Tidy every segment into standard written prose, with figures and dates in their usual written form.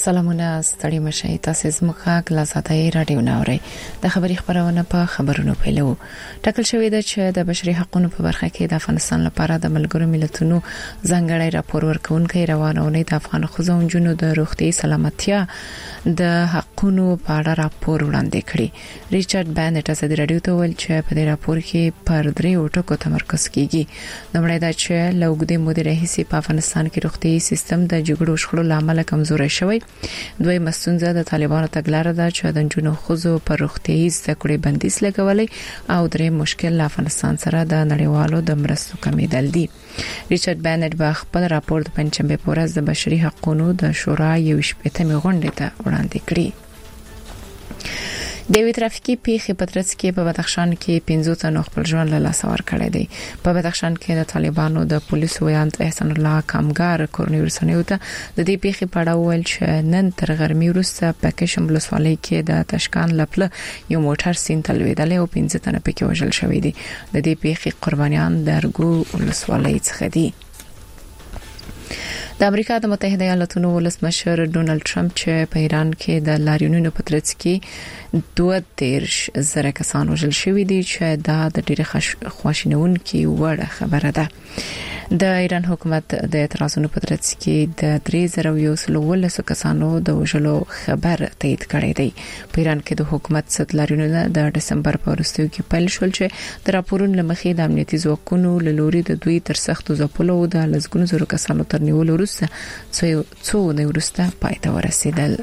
سلامونه ستړي مشي تاسو زموږه کلاساتای رادیو ناوړي د خبري خبرونه په خبرونو پیلو ټاکل شوې ده چې د بشري حقوقو په برخه کې د افغانستان لپاره د ملګرو ملتونو ځانګړی راپور ورکونکي روانونه د افغان خوځونجونو د روغتي سلامتیا د حقوقو په اړه راپور وړاندې کړی ریچارډ بانټ د رادیو ته ویل چې په دې راپور کې پر درې ټکو تمرکز کیږي نومړی دا چې لوګدي مدیر هیڅ په افغانستان کې روغتي سیستم د جګړو شخړو لامل کمزوري شوی دوی مستونزه د طالبانو تګلاره ده چې د جنونو خوځو پر روغتيایي زده بندیز لګولې او درې مشکل افغانستان سره د نړیوالو د مرستو کمیدل دي ریچارډ بانټ په خپل راپور د پنځمبه په ورځ د بشري حقوقو د شورا یو شپږمې غونډې ته وړاندې کړی د ترافیکي پیښې په ترڅ کې په بدخشان کې 15 تنو خپل ژوند له لاسه ورکړی دی په بدخشان کې د طالبانو د پولیسو ویانت احسان الله کامګار کورنیورسنیو ته د دې پیښې په اړه ویل چې نن تر غرمې وروسته په کشم ولسوالۍ کې د تشکان لپله یو موټر سین تلویدل او 15 تنه پکې وژل شوی دي د دې پیښې قربانیان د ارګو ولسوالۍ څخه دي د امریکا د متحده ایالاتونو ولسمشر ډونالد ټرمپ چې په ایران کې د لاریونونو په ترڅ کې 2.0 کسان وژل شوی دي چې دا د ډېر خواشینونکي وړ خبره ده د ایران حکومت د اعتراضونو په ترڅ کې د 3012 کسانو د وژلو خبر تایید کړی دی په ایران کې د حکومت ست لاریونونه د دسمبر په وروستیو کې پیل شول چې د راپورونو لمخې د امنیتي ځواکونو له لوري د دوی تر سختو ځپلو د لزګونو زرو کسانو تر نیولو وروسته څو نه وروسته پای ته ورسیدل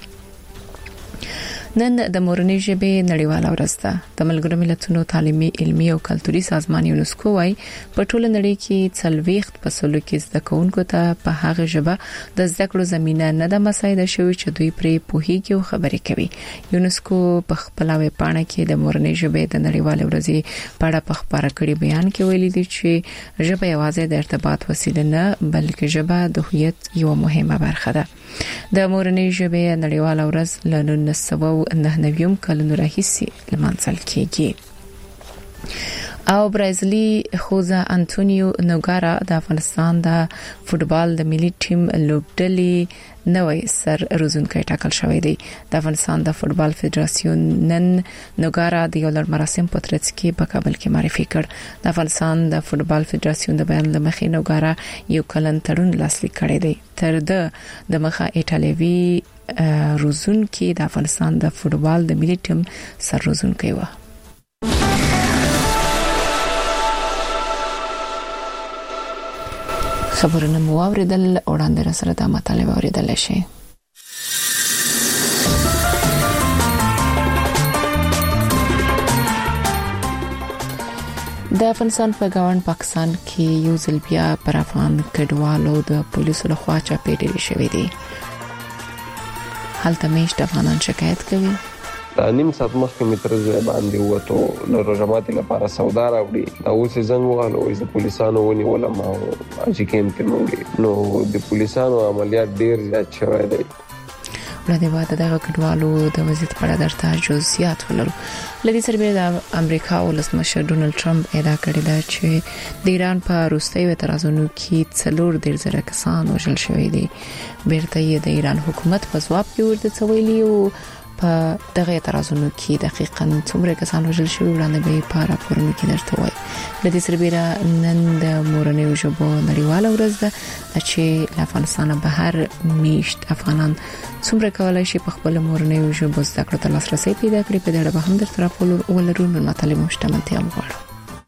نن د مورنۍ ژبې نړیواله ورځ ده د ملګرو ملتونو تعلیمي علمي او کلتوري سازمان یونسکو وايي په ټوله نړۍ کې 40 فصلو کې زده کوونکو ته په هغه ژبه د زده کړو زمينه نه ده مساعده شوی چې دوی پرې پوهیږي او خبرې کوي یونسکو په خپل ویبپاڼه کې د مورنۍ ژبې د نړیواله ورځې په اړه په خبره کړي بیان کې ویلي دي چې ژبه یوازې د ارتباط وسیله نه بلکې ژبه د هویت یو مهمه برخه ده د مورنۍ ژبې نړیواله ورځ له 1999 کلونو راهیسې لمانځل کیږي او برازیلي خوځه انټونیو نوګارا د افغانستان د فوتبال د ملي ټیم لوبډلې نوې سر روزونکي ټاکل شوی دی د افغانستان د فوتبال فدراسیون نن نوګارا د یو لړ مراسم په ترڅ کې په کابل کې معرفي کړ د افغانستان د فوتبال فدراسیون د بیان لمخې نوګارا یو کلن تړون لاسلیک کړی دی تر د مخه ایټالوي روزونکي د افغانستان د فوتبال د ملي ټیم سر روزونکي و خبرونه مو اوریدل وړاندې را سره د مطالب اوریدل شي د افغانستان په ګاونډ پاکستان کې یو ځل بیا پر افغان کډوالو د پولیسو لخوا چاپېډې شوې دي حالت میشت افغانان شکایت کوي نیم ساعت مخکې مترزه باندې وته له روجمات لپاره سودا راوړي دا اوس زنګ وغاله او د پولیسانو ونی ولما چې کېم کې نو د پولیسانو عملیات ډیر زیات شوی دی ولې واده د کډوالو د وضعیت په اړه درته جزئیات ولرو لدې سره د امریکا ولسمشر ډونالد ټرمپ ادعا کړې ده چې د ایران په روسي اعتراضونو کې 4 کسان وژل شوی دي بیرته یې د ایران حکومت په ځواب کې ورته څویلی او په دغه اعتراضونو کې دقیقاً څومره کسان وژل شوي وړاندې به په راپورونو کې درته وایي د دې سره نن د مورنۍ ژبو نړیواله ورځ ده چې له افغانستان بهر میشت افغانان څومره کولای شي په خپل مورنۍ ژبو زده کړو ته لاسرسي پیدا کړي په دې اړه به هم درته راپور ولرو نو مطالب مشتملتیا وغواړو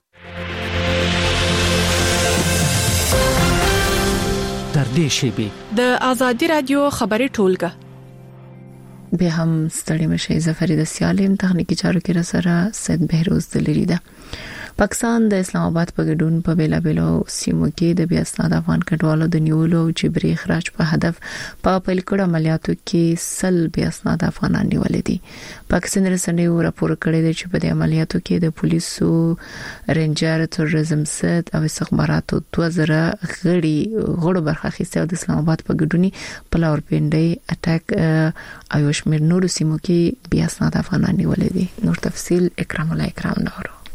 در دې شیبي د ازادي رادیو خبري ټولګه به هم ستړي مشي زفری د سیالم تخنیکی چارو کې را سره سید بهروز دلری ده پاکستان د اسلام آباد په ګډون په بیلابیلو سیمو کې د بیا اسناد افغان کډوالو د نیولو او جبري اخراج په هدف په پیل کړه عملیاتو کې سل بیا اسناد افغانان نیول دي پاکستان رسنیو راپور کړی دی چې په دې عملیاتو کې د پولیسو رینجر تروریزم سټ او استخباراتو 2000 غړو برخه اخیسته او د اسلام آباد په ګډونی په لاورپینډي اٹیک ایوش میر نور سیمو کې بیا اسناد افغانان نیول دي نور تفصیل اکرام الله اکرام نورو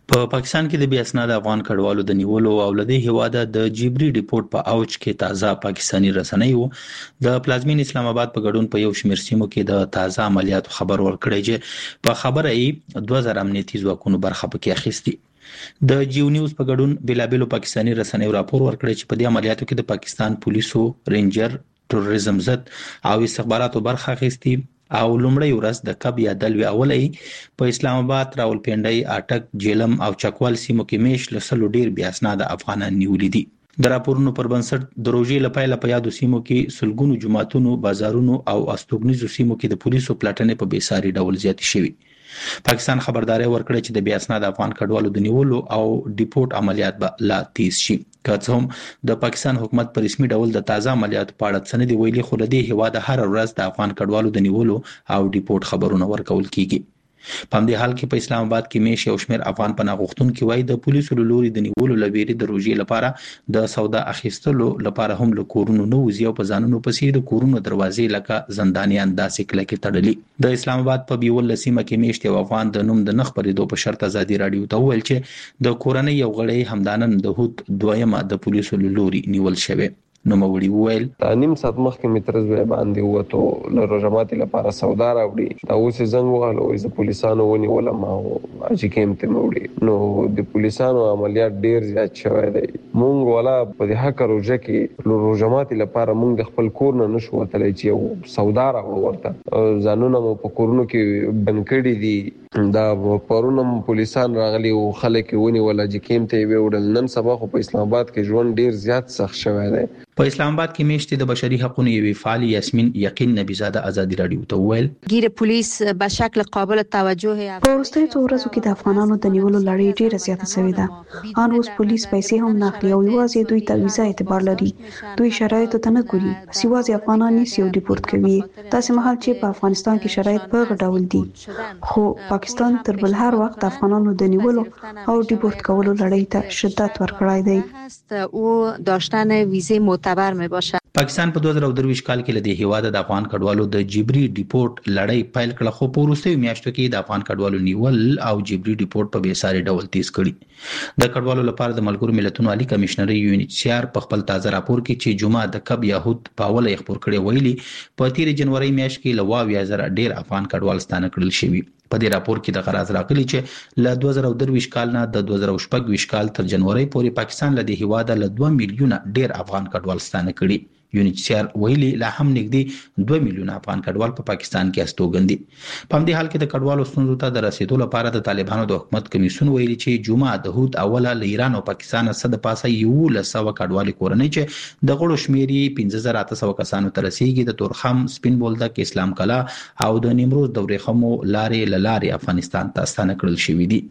په پاکستان کې د بیا اسناد افغان کډوالو د نیولو او لدې هواده د جبري ریپورت په اوج کې تازه پاکستانی رسنیو د پلازمین اسلام آباد په ګډون په یو شمېر سیمو کې د تازه عملیاتو خبر ورکړی چې په خبره یې 2000 امنیتي ځواکونو برخه پکې اخیستي د جیو نیوز په ګډون بلابلو پاکستانی رسنیو راپور ورکړی چې په دې عملیاتو کې د پاکستان پولیسو رینجر تروریزم ضد او استخباراتو برخه اخیستي او لومړی ورځ د کب یا دلوي اولې په اسلام آباد راولپنډي اټک جیلم او چکوال سیمو کې میش لسلو ډیر بیا اسناد افغانان نیولې دي د راپورونو پر بنسټ د روزي لپاره په یادو سیمو کې سلګونو جماعتونو بازارونو او استوګنیزو سیمو کې د پولیسو پلاټنې په بیساري ډول زیات شوي پاکستان خبرداري ورکړه چې د بیا اسناد افغان کډوالو د نیولو او ډیپورت عملیات به لا تیز شي که څه هم د پاکستان حکومت په رسمي ډول د تازه عملیاتو په اړه څه نه دی ویلي خو لدې هواده هر ورځ د افغان کډوالو د نیولو او ډیپورت خبرونه ورکول کیږي په همدې حال کې په اسلام آباد کې میش یو شمېر افغان پناه غوښتونکي وایي د پولیسو لوري د نیولو لویری د روزي لپاره د سودا اخیستلو لپاره هم له کورونو نه وځي او په ځانونو پسې د کورونو دروازې لکه زندانیان داسې کلکې تړلي د اسلام آباد په بیول لسیمه کې میشت یو افغان د نوم د نخ پرېدو په شرط ازادي رادیو ته وویل چې د کورنۍ یو غړی همدانن د هوت دویمه د پولیسو لوري نیول شوی نو موري وویل نیم ساعت مخکې مترز باندې وته له روزماتي لپاره سودا راوړي دا اوس زنګ وهاله وې د پولیسانو ونی ولا ما اجي کېمته موړي نو د پولیسانو عملیات ډیر زیات شوی دی مونږ ولا په دې حق روزه کې له روزماتي لپاره مونږ د خپل کور نه نشو وتلای چې یو سودا راوړو ورته ځانونه مو په کورونو کې بنکړي دي دا پرونم پولیسان راغلي او خلک ونی ولا اجي کېمته ویوړل نن سبا خو په اسلام آباد کې ژوند ډیر زیات سخت شوی دی په اسلام آباد کې میشتې د بشري حقوقو یوې فعال یاسمین یقین نبی زاده آزادي رادیو ته وویل گیر پولیس به شکل قابل توجه په وروستیو څو ورځو کې د افغانانو د نیولو لړۍ ډیره زیاته شوې ده ان اوس پولیس پیسې هم ناخلي او یوازې دوی ته ویزا اعتبار لري دوی شرایطو ته نه ګوري سیوازي افغانان یې ډیپورت کوي تاسو مهال چې په افغانستان کې شرایط په غډول دي خو پاکستان تر بل هر وخت افغانانو د نیولو او ډیپورت کولو لړۍ ته شدت ورکړای دی او داشتن ویزه معتبر می باشه پاکستان په 2023 کال کې لدې هواده د افغان کډوالو د جبري ډیپورت لړۍ پیل کړه خو په وروستیو میاشتو کې د افغان کډوالو نیول او جبري ډیپورت په بیساري ډول تیز کړي د کډوالو لپاره د ملګرو ملتونو عالی کمشنر UNHCR په خپل تازه راپور کې چې جمعه د کب یهود په اوله خبر کړي ویلي په 13 جنوري میاشت کې لواوی زره ډیر افغان کډوال ستانه کړل شوی په دې راپور کې د غراض راغلي چې ل 2023 کال نه د 2024 کال تر جنوري پورې پاکستان لدې هواده ل 2 میلیونه ډیر افغان کډوال ستانه کړي UNHCR ویلي لا هم نږدې 2 میلیونه افغان کډوال په پاکستان کې استوګن دي په همدې حال کې د کډوالو ستونزو ته د رسیدو لپاره د طالبانو د حکومت کمیسیون ویلي چې جمعه د هوت اوله ل ایران او پاکستان سره د پاسه یو لسو کډوال کورنۍ چې د غړو شمیري 15800 کسانو ته رسیدي د تورخم سپین بولدک اسلام کلا او د نیمروز د ورېخمو لارې افغانستان ته ستانه کړل شوې دي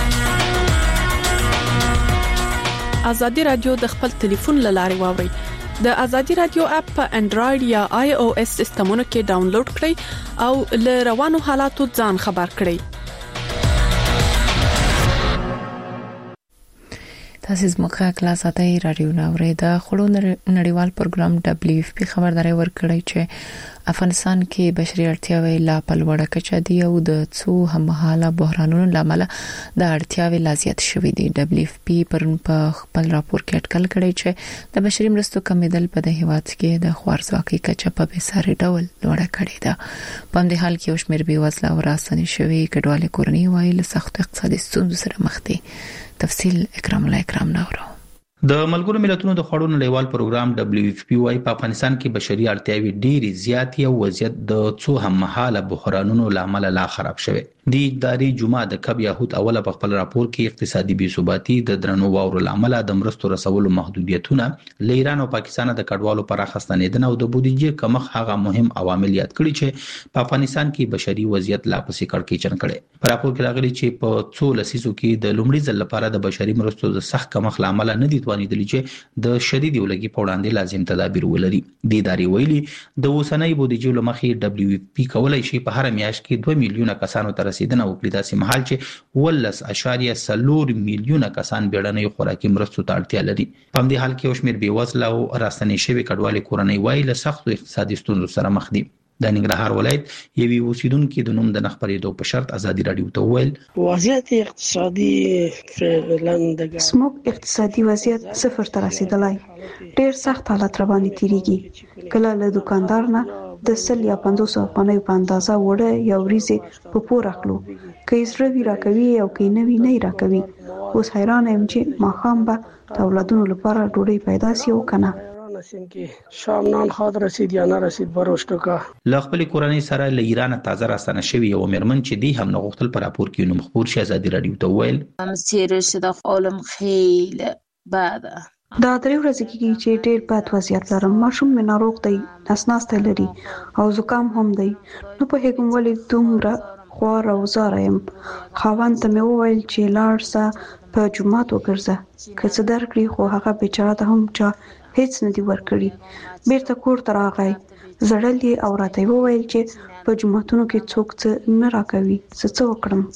ازادي رادیو د خپل ټلیفون لارې واوري د ازادي رادیو اپ په انډراید یا iOS سیستمونو کې ډاونلوډ کړئ او له روانو حالاتو ځان خبر کړئ تاسو زموږه کلاس اتای رادیو ناوړې د خړو نړیوال پروګرام WFP خبرداري ورکړی چې افغانستان کې بشري اړتیاوې لا پلوړه کچا دي او د څو هممهاله بحرانونو لامل د اړتیاوې لا زیات شوې دي WFP په خپل راپور کې اټکل کړی چې د بشري مرستو کمیدل په د هیواد کې د خوارځواکۍ کچا په بیساري ډول لوړه کړې ده په همدې حال کې اوس مېر بيوزله او راسنی شوی کډوالې کورنۍ وایي له سخت اقتصادي ستونزو سره مخ دي تفصیل اکرام نورو د ملګرو ملتونو د خړو نړیوال پروګرام WFP وايي په افغانستان کې بشري اړتیاوې ډېری زیاتې او وضعیت د څو هممهاله بحرانونو لامل لا خراب شوه د اداري جمعه د کب یهود اوله په خپل راپور کې اقتصادي بې ثباتي د درنو واورو لامل د مرستو رسولو محدودیتونه ل ایران او پاکستان د کډوالو پر اخستنیدنه او د بودیجې کمښت هغه مهم عوامل یاد کړي چې په افغانستان کې بشري وضعیت لا پسې کړکېچن کړي په راپور کې راغلي چې په څو لسیزو کې د لومړي ځل لپاره د بشري مرستو د سخت کمښت لامل نه دي توانیدلی چې د شدید ولګي په وړاندې لازم تدابیر ولري د ادارې ویلي د اوسنۍ بودیجې لمخې WFP کولای شي په هر میاشت کې 2 میلیونه کسانو ته رسیدنه وکړي داسې مهال چې 13.4 میلیونه کسان بیړنۍ خوراکي مرستو ته اړتیا لري په همدې حال کې اوس مېر بيوزله او راستنې شوی کډوالې کورنۍ وایي له سختو اقتصادي ستونزو سره مخ دي د ننګرهار ولایت یوې اوسیدونکو د نوم د نخبرېدو په شرط ازادي رادیو ته وویل وضعیت اقتصادي فعلا زموږ اقتصادي وضعیت صفر ته رسیدلی ډېر سخت حالت رواني تیریږي کله له دکاندار نه د 100 یا 500 افغانۍ په اندازه وړه یا وریځې په پور اخلو که یې زړه وي راکوي او که یې نه وي نه یې راکوي اوس حیرانه یم چې ماښام به د اولادونو لپاره ډوډۍ پیدا سي او که نه شام نان خاد رسید یا نه رسید بروشتوکا له خپل کورنۍ سره له ایران تازه راستنه شوی یو مېرمن چې دی هم نغښتل پر راپور کې نو مخبر شي ازادي رادیو ته ویل مسیر شده عالم خیلی بعد دا 3 ورځې کېږي چې ډېر بد وضعیت لرم ماشوم مې ناروغ دی نسناسته لري او زکام هم دی نو په هغه ولې دومره خوار او زار یم خاوند ته مې وویل چې لاړ سه په جمعات وګرځه که څه درکړي خو هغه بیچاره ته هم چا هیڅ نه دی ورکړي بیرته کور ته راغی زړل او راته وویل چې په جمعتونو کې څوک څه نه راکوي څه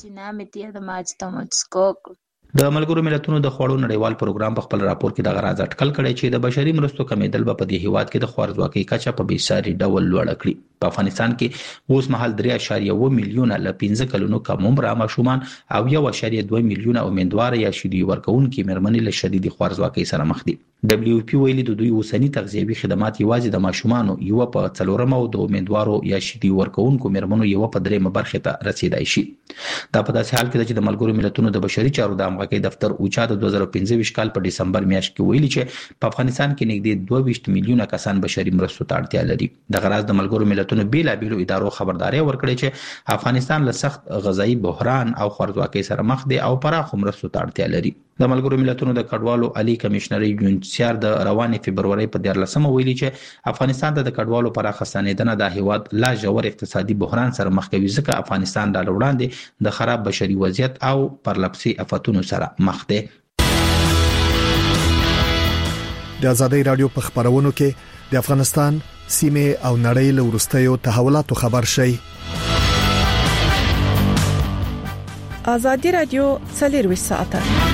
وکړم د ملګرو ملتونو د خوړو نړیوال پروګرام په خپل راپور کې د غراز اټکل کړی چې د بشري مرستو کمیدل په دې هیواد کې د خوارځواکۍ کچه په بیساري ډول لوړه کړي په افغانستان کې اوس مهال 3.1 میلیونه ل 15 کلونو کم عمره ماشومان او 1.2 میلیونه امیندوار یا شیدې ورکوونکي مېرمنې له شدید خوارځواکۍ سره مخ دي WFP ویلي د دوی اوسنی تغذیوي خدمات یوازې د ماشومانو یو په 4 او د امیندوارو یا شیدې ورکوونکو مېرمنو یو په 3 برخه ته رسیدای شي دا په داسې حال کې چې د ملګرو ملتونو د بشري چارو د همغږۍ دفتر اوچا د 2015 کال په دسمبر میاشت کې ویلي چې په افغانستان کې نږدې 22 میلیونه کسان بشري مرستو ته اړتیا لري د غراز د ملګرو ملتونو بیلابېلو ادارو خبرداري ورکړې چې افغانستان له سخت غذایی بحران او خوارځواکۍ سره مخ دی او پراخ مرستو ته اړتیا لري د ملګرو ملتونو د کډوالو عالی کمشنر یونسیار د روانې فبرवरी په 14 ویلي چې افغانستان د کډوالو پراخه ستنېدنه د هیواد لا ژور اقتصادي بحران سره مخ کوي ځکه افغانستان د وړاندې د خراب بشري وضعیت او پرلپسې آفتونو سره مخ دی د ازادي رادیو په خبرونو کې د افغانستان سیمه او نړۍ له ورستیو تحولاتو خبر شي ازادي رادیو 24 ساعته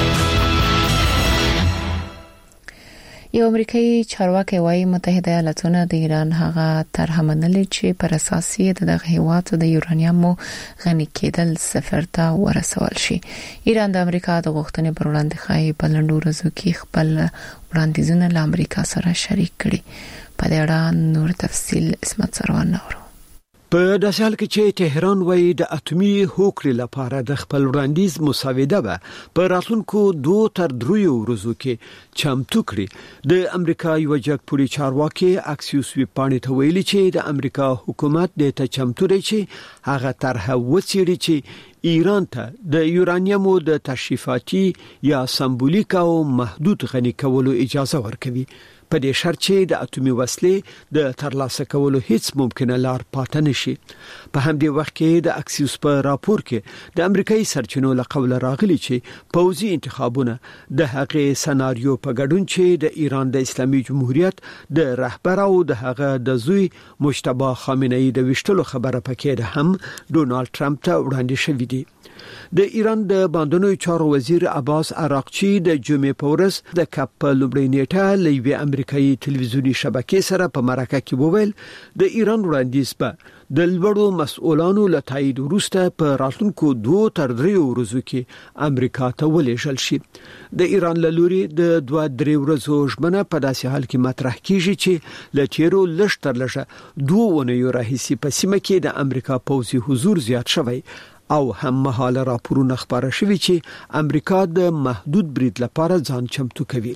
یو امریکایي چارواکي وايي متحده ایالاتونه د ایران هغه طرح منلې چې پر اساس یې دغه هیواد د یورانیمو غني کېدل صفر ته ورسول شي ایران د امریکا د غوښتنې پر وړاندې خای په لندو ورځو کې خپل وړاندیزونه له امریکا سره شریک کړي په دې اړه نور تفصيل اسمت سروان نورو په داسې حال کې چې تهران وایي د اتمی هوکړې لپاره د خپل وړاندیز مسوده به په راتلونکو 2 تر 3 ورځو کې چمتو کړي د امریکا یو جګپوړي چارواکي اکسیوس ویپانې ته ویلي چې د امریکا حکومت د ته چمتو دی چې هغه طرح وڅېړي چې ایران ته د یورانیمو د تشریفاتي یا سمبولیک او محدود غني کولو اجازه ورکوي په دې شرط چې د اتمی وسلې د ترلاسه کولو هیڅ ممکنه لار پاتې نشي په همدې وخت کې د اکسیوس په راپور کې د امریکایي سرچینو له قوله راغلي چې پوځي انتخابونه د هغې سناریو په ګډون چې د ایران د اسلامي جمهوریت د رهبر او د هغه د زوی مجتبی خامنه‌ای د وشتلو خبره پکې ده هم ډونالد ټرمپ ته وړاندې شوې دي د ایران د باندونو چارو وزیر عباس عراقچی د جمعې په ورځ د کپ لومړی نیټه لوي امریکایي ټلویزیونی شبکې سره په مرکه کې وویل د ایران وړاندیز په د لوړو مسؤلانو له تایید وروسته په راتلونکو 2 تر 3 ورځو کې امریکا ته ولېږل شي د ایران له لوري د 2-3 ورځو ژمنه په داسې حال کې مطرح کیږي چې له تیرو لږ تر لږه 2 اونیو راهیسې په سیمه کې د امریکا پوځي حضور زیات شوی او هم مهاله راپورونه خبره شوي چې امریکا د محدود برید لپاره ځان چمتو کوي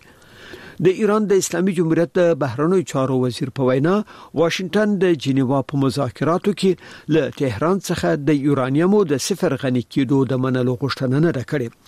د ایران د اسلامي جمهوریت د بهرنیو چارو وزیر په وینا واشنگټن د جنیوا په مذاکراتو کې له تهران څخه د یورانیمو د صفر غني کېدو د منلو غوښتنه نه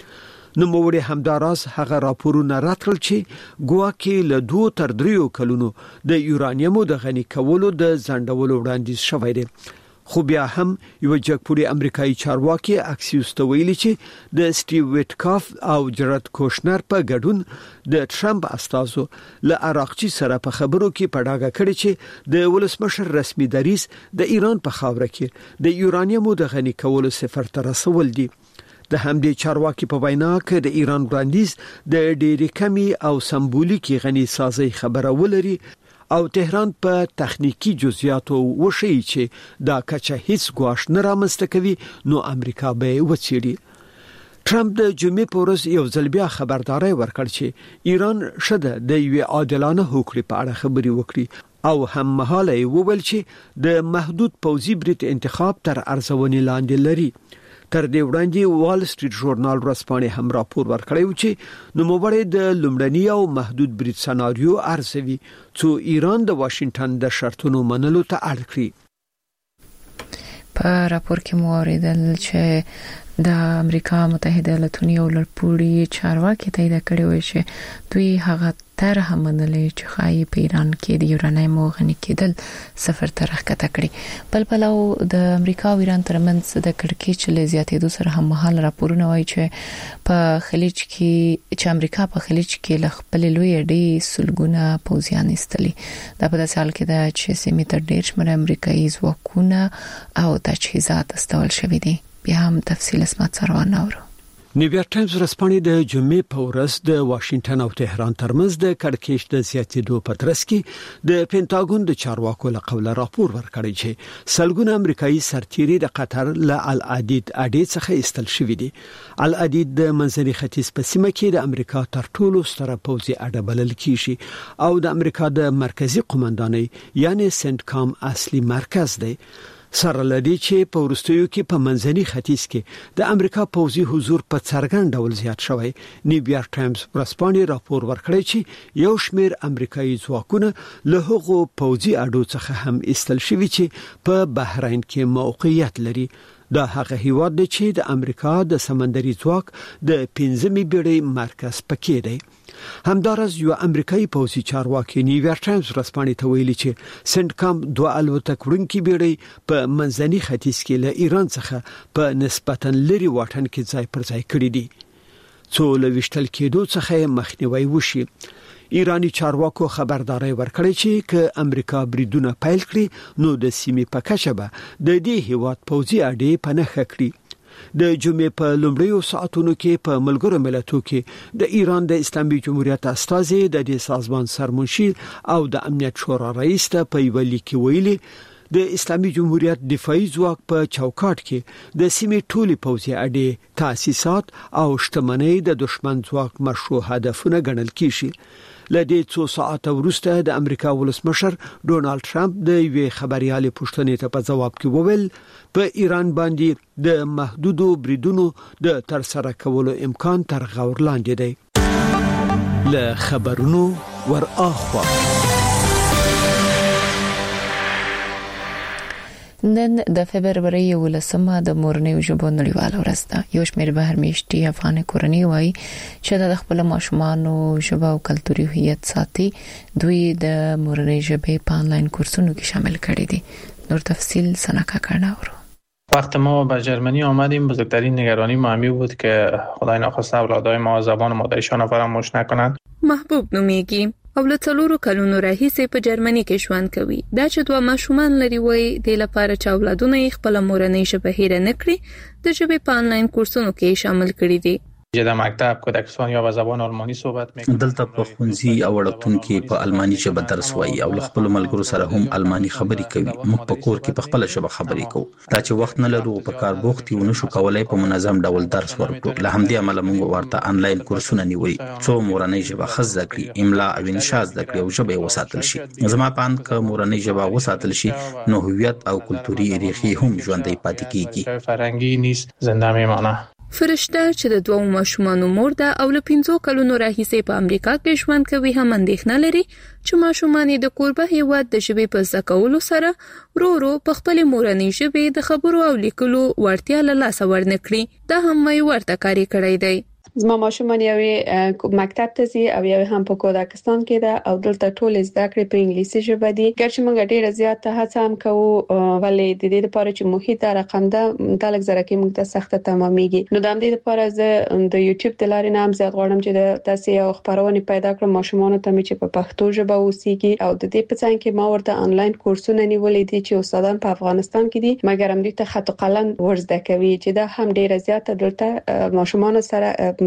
کړې نو موږ همداراز هغه راپورونه راتل چې ګواکې له 2 تر 3 کلونو د یورانیمو د غني کولو د ځنډولو وړاندیز شوی دی خو بیا هم یو جګپوړي امریکایي چارواکي اکسیوس ته ویلي چې د سټیو ویټکاف او جرد کوشنر په ګډون د ټرمپ استازو له عراقچي سره په خبرو کې پډاګه کړي چې د ولسمشر رسمي دریس د ایران په خاوره کې د یورانیمو د غني کولو صفر ته رسول دي د همدې چارواکي په وینا کې د ایران وړاندیز د ډېری کمی او سمبولیکي غني سازي خبره ولري او تهران په تخنیکی جزئیاتو وشي چې دا کچه هیڅ ګواښ نه رامنځته کوي نو امریکا به وڅېړي. ټرمپ د جمعې په ورځ یو ځل بیا خبرداري ورکړ چې ایران شته د یو عادلانه هوکړې په اړه خبري وکړي او هم مهاله وویل چې د محدود پوځي بریټ انتخاب تر ارزونې لاندې لري. تر دې وړاندې وال سټریټ ژورنال ورځپاڼې هم راپور ورکړی و چې نوموړی د لومړني او محدود بریټ سناریو ارزوي چې ایران د واشنگټن د شرطونو منلو ته اړ کړي. په راپور کې مو اوریدل چې د امریکا متحده ایالاتونو یو لړپوړي چارواکي تایید کړی و چې دوی هغه طرح منلې چې خای په ایران کې د یورانیم غني کېدل صفر طرح کته کړی. بلبلو د امریکا او ایران ترمنځ د کړکېچ له زیاتېدو سره هم مهال راپورونه وایي چې په خلیج کې چې امریکا په خلیج کې ل خپل لوی اډې سلګونه پوځیان استلي. دا په داسې حال کې ده چې سیمه تر ډیر شمېر امریکایي ځواکونه او تجهیزات استول شوې دي. بیا هم تفصیل اسمت سروان اورو. نیویارک ټایمز ورځپاڼې د جمعې په ورځ د واشنگټن او تهران ترمنځ د کړکېچ د زیاتېدو په ترڅ کې د پینټاګون د چارواکو له قوله راپور ورکړی چې سلګونه امریکایي سرتیري د قطر له العدید اډې څخه ایستل شوې دي. العدید د منځني ختیځ په سیمه کې د امریکا تر ټولو ستره پوځي اډه بلل کیږي او د امریکا د مرکزی قومندانۍ یعنی سنت کام اصلي مرکز دی. سره لدی چې په ورستیو کې په منځني ختیځ کې د امریکا پوځي حضور په څرګند ډول زیات شوی. نیویارک ټایمز ورځپاڼې راپور ورکړی چې یو شمېر امریکایي ځواکونه له هغو پوځي اډو څخه هم ایستل شوي چې په بحرین کې موقعیت لري. دا هغه هیواد دی چې د امریکا د سمندري ځواک د 15مې بیړۍ مرکز پکې دی. همدارس یو امریکایي پوځي چارواکي نیویارک ټایمز ورځپاڼې ته ویلي چې سنت کام دوه الوتکې وړونکي بیړۍ په منځني ختیځ کې له ایران څخه په نسبتا لري واټن کې ځای پر ځای کړی دي څو له وشتل کېدو څخه مخنیوي وشي. ایرانی چارواکو خبرداري ورکړی چې ک امریکا بریدونه پیل کړي نو د سیمې په کچه به د دې هیواد پوځي اډې پنهخ کړي. د جمعې په لومړیو ساعتونو کې په ملګرو ملتونو کې د ایران د اسلامي جمهوریت استازي د دې سازمان سرمنشي او د امنیت شورا رئیس ته په ویلي کې ویلي د اسلامي جمهوریت دفاعي ځواک په چوکاټ کې د سیمې ټولي پوځي اډې تاسیسات او شتمنۍ د دشمن ځواک مشروع هدفونه ګڼل کیږي. لدې څو ساعت وروسته د امریکا ولسمشر ډونالد ټرمپ د یوې خبريالې پوښتنې ته په جواب کې وویل په ایران باندې د محدودو بریدونو د ترسره کولو امکان تر غور لاندې دی. له خبرونو ور اخوا نن د فبرवरी 11مه د مورنۍ ژبو نړیواله ورځ ده. یو شمېر بهرمیشتي افغان کورنۍ وایي چې د خپل ماشومانو ژبه او کلتوري هویت ساتي. دوی د مورنۍ ژبې په آنلاین کورسونو کې شامل کړي دي. نور تفصیل سنکا کارناورو. وقتی ما به ژرمنی آمدیم بزرگترین نگرانی ما همین بود که خدای نخواسته اولادای ما زبان مادریشان را فراموش نکنند. محبوب نومیږي او له څلورو کلونو راهیسې په جرمني کې ژوند کوي. دا چې دوه ماشومان لري وای د لپاره چې اولادونه یې خپل مورنۍ ژبه هېر نه کړي د ژبې په آنلاین کورسونو کې شامل کړي دي. در مکتب کودکستان یا به زبان آلمانی صحبت میکنه. دلته په ښوونځي او وړکتون کې په آلمانی ژبه درس وایي او خپل ملګرو سره هم آلمانی خبرې کوي. موږ په کور کې په خپل ژبه خبرې کوو. دا چې وخت نه لرو په کار بوخت یو نشو کولای په منظم ډول درس ورکړو. له همدې عمله موږ ورته آنلاین کورسونه نیوي څو مورنۍ ژبه خزه کړي، املا او انشاء زده کړي او ژبه وساتل شي. زما په اند ک مورنۍ ژبه وساتل شي نو هویت او کلتوري ریښې هم ژوندۍ پاتې کیږي. فرهنګي نیست زنده میمانه. فرشته چې د دوه ماشومانو مور ده او له 15 کلونو راهیسې په امریکا کې ژوند کوي هم اندېښنه لري چې ماشومان د کوربه هیواد د ژبې په زده کولو سره ورو په خپل مورنۍ ژبې د خبرو او لیکلو وړتیا له لاسه ورنکړي. دا هم یو ورته کاری کړی دی. زما ماشومان یو مکتب ته ځي او یو هم په کودکستان کې ده او دلته ټول زده کړې په انګلیسي ژبه دي. ګرچې موږ ډېر زیات هڅه هم کوو ولې د دې لپاره چې محیط رقم ده د لږ زره کې موږ ته سخته تمامېږي. نو د دې لپاره زه د یوټیوب د لارې نه هم زیات غواړم چې د تاسو یو خبرونه پیدا کړم ماشومان ته چې په پښتو ژبه اوسېږي او د دې په څنګ کې ما ورته آنلاین کورسونه نیولې دي چې استادان په افغانستان کې دي مګر هم دوی ته خط قلم ورزده کوي چې دا هم ډېر زیات دلته ماشومان سره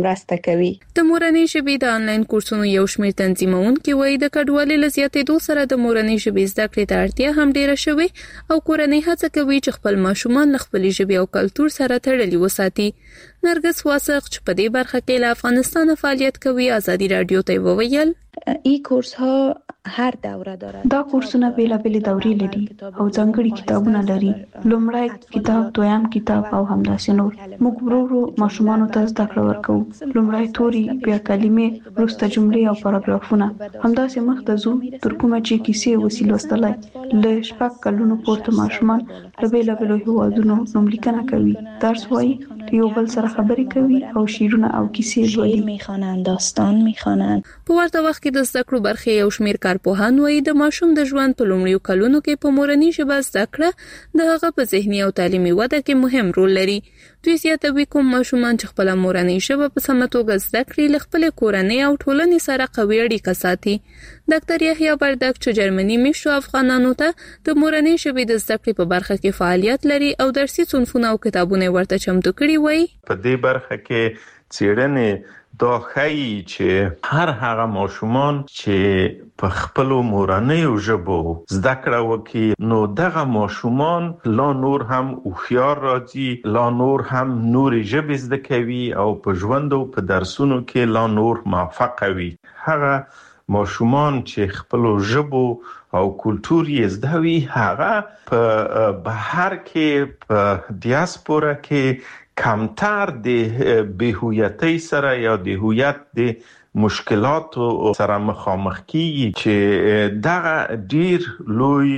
مرسته کوي. د مورنۍ ژبې د انلاین کورسونو یو شمېر تنظیمونکي وایي د کډوالۍ لزیاتېدو سره د مورنۍ ژبې زده کړې ته اړتیا هم ډیره شوې او کورنۍ هڅه کوي چې خپل ماشومان له خپلې ژبې او کلتور سره تړلي وساتي. نرګس واسق چې په دې برخه کې له افغانستان فعالیت کوي آزادي رادیو ته وویل ای کورس ها هر دوره داره. دا کورسونه بیلابېل دورې لري او ځانګړي کتابونه لري. لومړی کتاب، دویم کتاب او همداسې نور. موږ ورو ماشومانو ته زده کړه ورکوو. لومړی توري، بیا کلمې، وروسته جملې او پاراګرافونه. همداسې مخ ته ځو تر کومه چې کیسې وسیله لوستلای. له 6 کلونو پورته ماشومان له بیلابېلو هیوادونو نوملیکنه کوي، درس وایي، یو بل سره خبرې کوي او شعرونه او کیسې لولي. میخوانند، داستان میخوانند. په ورته وخت کې د زده کړو برخې یو شمېر کارپوهان وایي د ماشوم د ژوند په لومړیو کلونو کې په مورنۍ ژبه زده کړه د هغه په ذهني او تعلیمي وده کې مهم رول لري. دوی زیاتوي کوم ماشومان چې خپل مورنۍ ژبه په سمه توګه زده کړي له خپل کورنۍ او ټولنې سره قوي اړیکه ساتي. ډاکټر یحیی بردک چې جرمني میشو افغانانو ته د مورنۍ ژبې د زده کړې په برخه کې فعالیت لري او درسي صنفونه او کتابونه ورته چمتو کړي وایي په دې برخه کې څېړنې دا ښیي چې هر هغه ماشومان چې په خپل مورنۍ ژبه زده کړه وکړي نو دغه ماشومان لا نور هم هوښیار راځي، لا نور هم نور ژبې زده کوي او په ژوند او په درسونو کې لا نور موفق وي. هغه ماشومان چې خپل ژبه او کلتور یې زده وي هغه په بهر کې په دیاسپورا کې کمتر د بهویتۍ سره یا د هویت د مشکلاتو سره مخامخ کیږي چې دغه ډیر لوی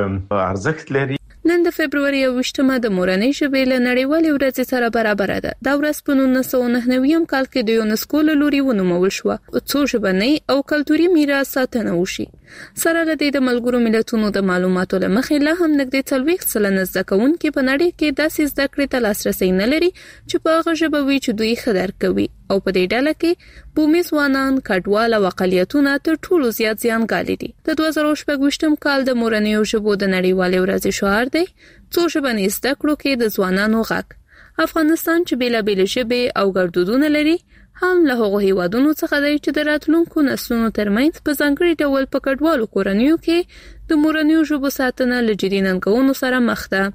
ارزښت لري. نن د فبرवरी 28مه د مورنۍ ژبې له نړیوالې ورځې سره برابر ده. دا ورځ په 1999 کال کې د یونسکو له لوري ونومول شوه څو ژبنی او کلتوري میراث ساتنه وشي. سره له دې د ملګرو ملتونو د معلوماتو له مخې لا هم نږدې 40% زده کوونکي په نړۍ کې داسې زده کړې ته لاسرسي نه لري چې په هغه ژبه وي چې دوی خدای کوي او په دې ډله کې بومي ځوانان، کډوال او اقلیتونه تر ټولو زیات زیانګالي دي. د 2024 کال د مورنۍ ژبو د نړیوالې ورځې شعار دی څو ژبني زده کړو کې د ځوانانو غږ. افغانستان چې بیلابېل ژبې او ګړدودونه لري هم له هغو هیوادونو څخه دی چې د راتلونکو نسلونو ترمنځ په ځانګړي ډول په کډوالو کورنیو کې د مورنۍ ژبو ساتنه له جدي ننګونو سره مخ ده.